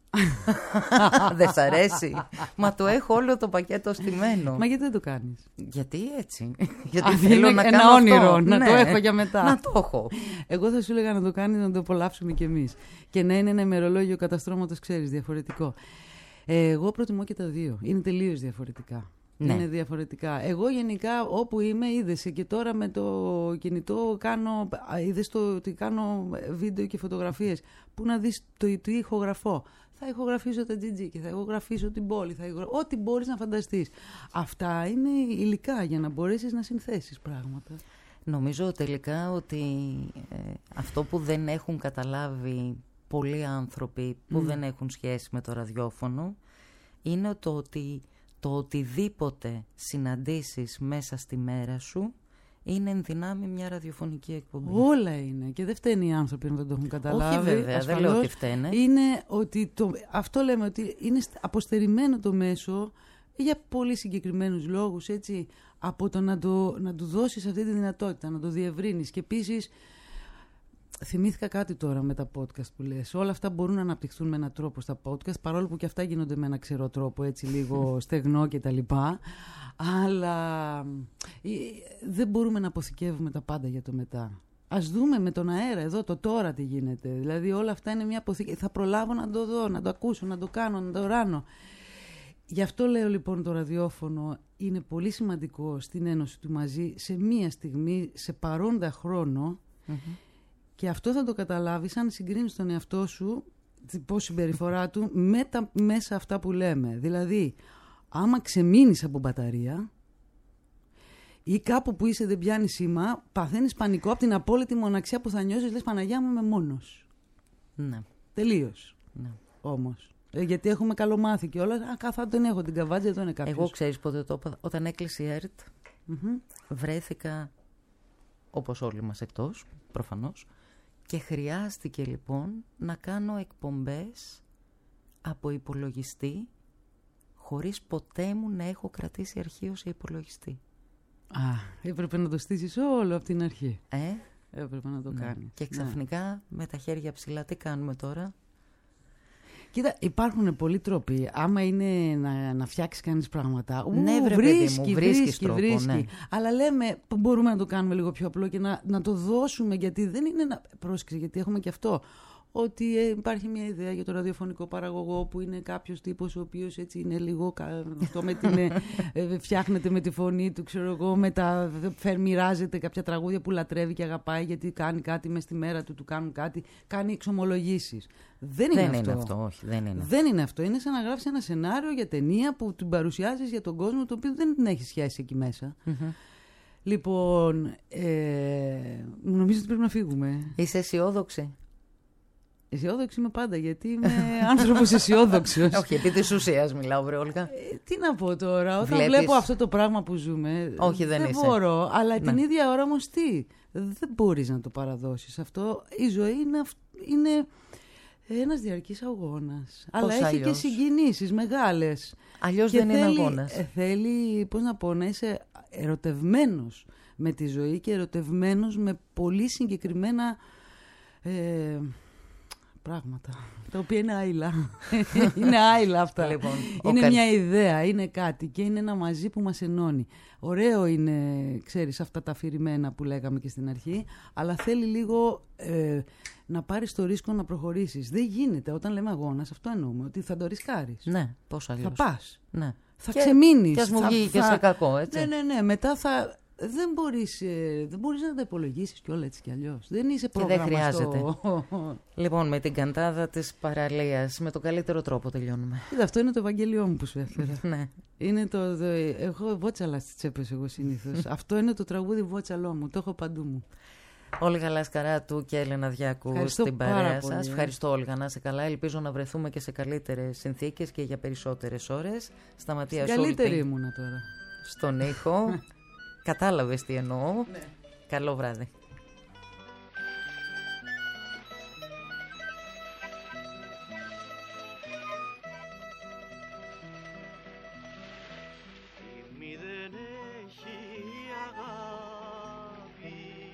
Speaker 2: Δεν σ' αρέσει? Μα το έχω όλο το πακέτο στημένο.
Speaker 3: Μα γιατί δεν το κάνεις?
Speaker 2: Γιατί έτσι? Γιατί
Speaker 3: Α,
Speaker 2: θέλω να
Speaker 3: ένα
Speaker 2: κάνω
Speaker 3: όνειρο,
Speaker 2: αυτό.
Speaker 3: να
Speaker 2: ναι.
Speaker 3: το έχω για μετά.
Speaker 2: Να το έχω.
Speaker 3: Εγώ θα σου έλεγα να το κάνεις, να το απολαύσουμε κι εμείς. Και να είναι ένα ημερολόγιο καταστρώματος, ξέρεις, διαφορετικό. Εγώ προτιμώ και τα δύο. Είναι τελείως διαφορετικά. Ναι. Είναι διαφορετικά. Εγώ γενικά όπου είμαι, είδεσαι και τώρα με το κινητό κάνω, είδες το ότι κάνω βίντεο και φωτογραφίες. Πού να δεις το τι ηχογραφώ. Θα ηχογραφήσω τα τζιτζίκι, θα ηχογραφήσω την πόλη, θα ηχογραφήσω ό,τι μπορείς να φανταστείς. Αυτά είναι υλικά για να μπορέσεις να συνθέσεις πράγματα.
Speaker 2: Νομίζω τελικά ότι ε, αυτό που δεν έχουν καταλάβει πολλοί άνθρωποι που mm. δεν έχουν σχέση με το ραδιόφωνο είναι το ότι το οτιδήποτε συναντήσεις μέσα στη μέρα σου είναι εν δυνάμει μια ραδιοφωνική εκπομπή.
Speaker 3: Όλα είναι. Και δεν φταίνουν οι άνθρωποι να δεν το έχουν καταλάβει.
Speaker 2: Όχι βέβαια, ασφαλώς, δεν λέω ότι φταίνε.
Speaker 3: Είναι ότι το, αυτό λέμε ότι είναι αποστερημένο το μέσο για πολύ συγκεκριμένους λόγους, έτσι, από το να, το να του δώσεις αυτή τη δυνατότητα, να το διευρύνεις. Και επίσης, θυμήθηκα κάτι τώρα με τα podcast που λες. Όλα αυτά μπορούν να αναπτυχθούν με έναν τρόπο στα podcast, παρόλο που και αυτά γίνονται με ένα ξερό τρόπο, έτσι λίγο στεγνό κτλ. Αλλά ε, δεν μπορούμε να αποθηκεύουμε τα πάντα για το μετά. Ας δούμε με τον αέρα εδώ το τώρα τι γίνεται. Δηλαδή όλα αυτά είναι μια αποθήκη. Θα προλάβω να το δω, να το ακούσω, να το κάνω, να το ράνω. Γι' αυτό λέω λοιπόν το ραδιόφωνο είναι πολύ σημαντικό στην Ένωση του Μαζί σε μία στιγμή, σε παρόντα χρόνο. Mm-hmm. Και αυτό θα το καταλάβεις αν συγκρίνεις τον εαυτό σου, πώς συμπεριφορά του, με τα μέσα αυτά που λέμε. Δηλαδή, άμα ξεμείνεις από μπαταρία ή κάπου που είσαι δεν πιάνει σήμα, παθαίνεις πανικό από την απόλυτη μοναξιά που θα νιώσεις, λες Παναγιά μου είμαι μόνος.
Speaker 2: Ναι.
Speaker 3: Τελείως.
Speaker 2: Ναι.
Speaker 3: Όμως. Ε, γιατί έχουμε καλομάθει και όλα. Α, καθά τον έχω την καβάτζα, εδώ είναι κάποιος.
Speaker 2: Εγώ ξέρεις πότε το είπα, όταν έκλεισε η ΕΡΤ, mm-hmm. βρέθηκα, όπως όλοι μας εκτός, προφανώς, και χρειάστηκε λοιπόν να κάνω εκπομπές από υπολογιστή, χωρίς ποτέ μου να έχω κρατήσει αρχείο σε υπολογιστή.
Speaker 3: Α, έπρεπε να το στήσεις όλο από την αρχή.
Speaker 2: Ε,
Speaker 3: έπρεπε να το
Speaker 2: ναι.
Speaker 3: κάνεις.
Speaker 2: Και ξαφνικά ναι. με τα χέρια ψηλά τι κάνουμε τώρα?
Speaker 3: Κοίτα, υπάρχουν πολλοί τρόποι. Άμα είναι να, να φτιάξει κανείς πράγματα. Ου,
Speaker 2: ναι, βρε,
Speaker 3: βρίσκει,
Speaker 2: παιδί μου,
Speaker 3: βρίσκει,
Speaker 2: βρίσκει τρόπο,
Speaker 3: βρίσκει.
Speaker 2: Ναι.
Speaker 3: Αλλά λέμε, μπορούμε να το κάνουμε λίγο πιο απλό και να, να το δώσουμε, γιατί δεν είναι να. Πρόσεξε, γιατί έχουμε και αυτό. Ότι ε, υπάρχει μια ιδέα για το ραδιοφωνικό παραγωγό που είναι κάποιος τύπος ο οποίος έτσι είναι λίγο αυτό με την, ε, φτιάχνεται με τη φωνή του, ξέρω εγώ, μετα, μοιράζεται κάποια τραγούδια που λατρεύει και αγαπάει γιατί κάνει κάτι μες στη μέρα του, του κάνουν κάτι, κάνει εξομολογήσεις. Δεν είναι
Speaker 2: δεν
Speaker 3: αυτό.
Speaker 2: Είναι αυτό, όχι, δεν είναι.
Speaker 3: Δεν είναι αυτό. Είναι σαν να γράψεις ένα σενάριο για ταινία που την παρουσιάζεις για τον κόσμο, το οποίο δεν έχει σχέση εκεί μέσα. Mm-hmm. Λοιπόν, ε, νομίζω ότι πρέπει να φύγουμε.
Speaker 2: Είσαι αισιόδοξη?
Speaker 3: Αισιόδοξη είμαι πάντα, γιατί είμαι άνθρωπος αισιόδοξος.
Speaker 2: Όχι, επί της ουσίας μιλάω, βρε Όλγα.
Speaker 3: Ε, τι να πω τώρα, όταν
Speaker 2: Βλέπεις...
Speaker 3: βλέπω αυτό το πράγμα που ζούμε.
Speaker 2: Όχι, δεν,
Speaker 3: δεν
Speaker 2: είσαι.
Speaker 3: μπορώ, αλλά
Speaker 2: ναι.
Speaker 3: την ίδια ώρα όμως τι. Δεν μπορείς να το παραδώσεις αυτό. Η ζωή είναι, είναι ένας διαρκής αγώνας.
Speaker 2: Πώς
Speaker 3: αλλά έχει
Speaker 2: αλλιώς?
Speaker 3: και συγκινήσεις μεγάλες.
Speaker 2: Αλλιώς
Speaker 3: και
Speaker 2: δεν
Speaker 3: θέλει,
Speaker 2: είναι αγώνας.
Speaker 3: Θέλει, πώς να πω, να είσαι ερωτευμένος με τη ζωή και ερωτευμένος με πολύ συγκεκριμένα ε, πράγματα, τα οποία είναι άειλα. Είναι άειλα αυτά.
Speaker 2: Λοιπόν,
Speaker 3: είναι
Speaker 2: ο...
Speaker 3: μια ιδέα, είναι κάτι και είναι ένα μαζί που μας ενώνει. Ωραίο είναι, ξέρεις, αυτά τα αφηρημένα που λέγαμε και στην αρχή, αλλά θέλει λίγο ε, να πάρεις το ρίσκο να προχωρήσεις. Δεν γίνεται. Όταν λέμε αγώνας, αυτό εννοούμε, ότι θα το ρισκάρεις.
Speaker 2: Ναι, πώς αλλιώς.
Speaker 3: Θα πας.
Speaker 2: Ναι.
Speaker 3: Θα
Speaker 2: και,
Speaker 3: ξεμείνεις.
Speaker 2: Και ας μου
Speaker 3: θα,
Speaker 2: βγει
Speaker 3: θα...
Speaker 2: και σε κακό, έτσι.
Speaker 3: Ναι, ναι, ναι. Μετά θα... Δεν μπορείς, ε, δεν μπορείς να τα υπολογίσεις κι όλα έτσι κι αλλιώς. Δεν είσαι πρόγραμμα.
Speaker 2: Και δεν χρειάζεται.
Speaker 3: Στο...
Speaker 2: Λοιπόν, με την καντάδα της παραλίας, με τον καλύτερο τρόπο τελειώνουμε.
Speaker 3: Κοίτα, αυτό είναι το Ευαγγέλιό μου που σου έφερα.
Speaker 2: Ναι.
Speaker 3: Είναι το, το, έχω βότσαλα στις τσέπες εγώ συνήθως. Αυτό είναι το τραγούδι βότσαλό μου. Το έχω παντού μου.
Speaker 2: Όλγα Λασκαράτου και Έλενα Διάκου
Speaker 3: Ευχαριστώ
Speaker 2: στην παρέα
Speaker 3: πολύ.
Speaker 2: σας. Ευχαριστώ, Όλγα, να είσαι καλά. Ελπίζω να βρεθούμε και σε καλύτερες συνθήκες και για περισσότερες ώρες. Σταματία Σούλτη.
Speaker 3: Καλύτερη ήμουνα τώρα.
Speaker 2: Στον ήχο. Κατάλαβες τι εννοώ. Ναι. Καλό βράδυ.
Speaker 8: Τιμή δεν έχει η αγάπη,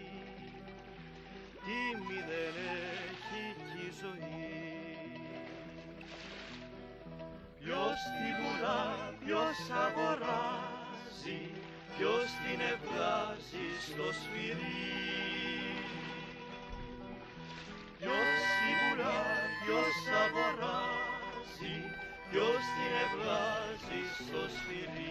Speaker 8: τιμή δεν έχει κι η ζωή. Ποιος τη βουλά, ποιος αγοράζει, ποιος την ευγάζει στο σφυρί. Ποιος τη βουλά, ποιος αγοράζει, ποιος την ευγάζει στο σφυρί.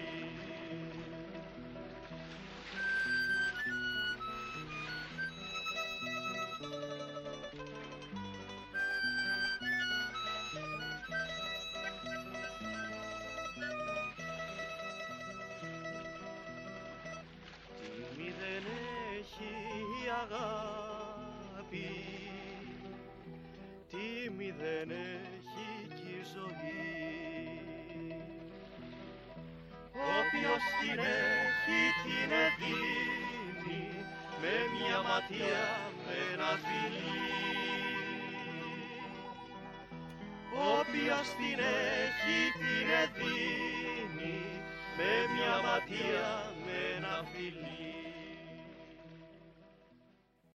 Speaker 8: Τιμή δεν έχει η αγάπη, τιμή δεν έχει κι η ζωή. Όποιος την έχει την δίνει με μια ματιά, με ένα φιλί. Όποιος την έχει την δίνει με μια ματιά, με ένα φιλί.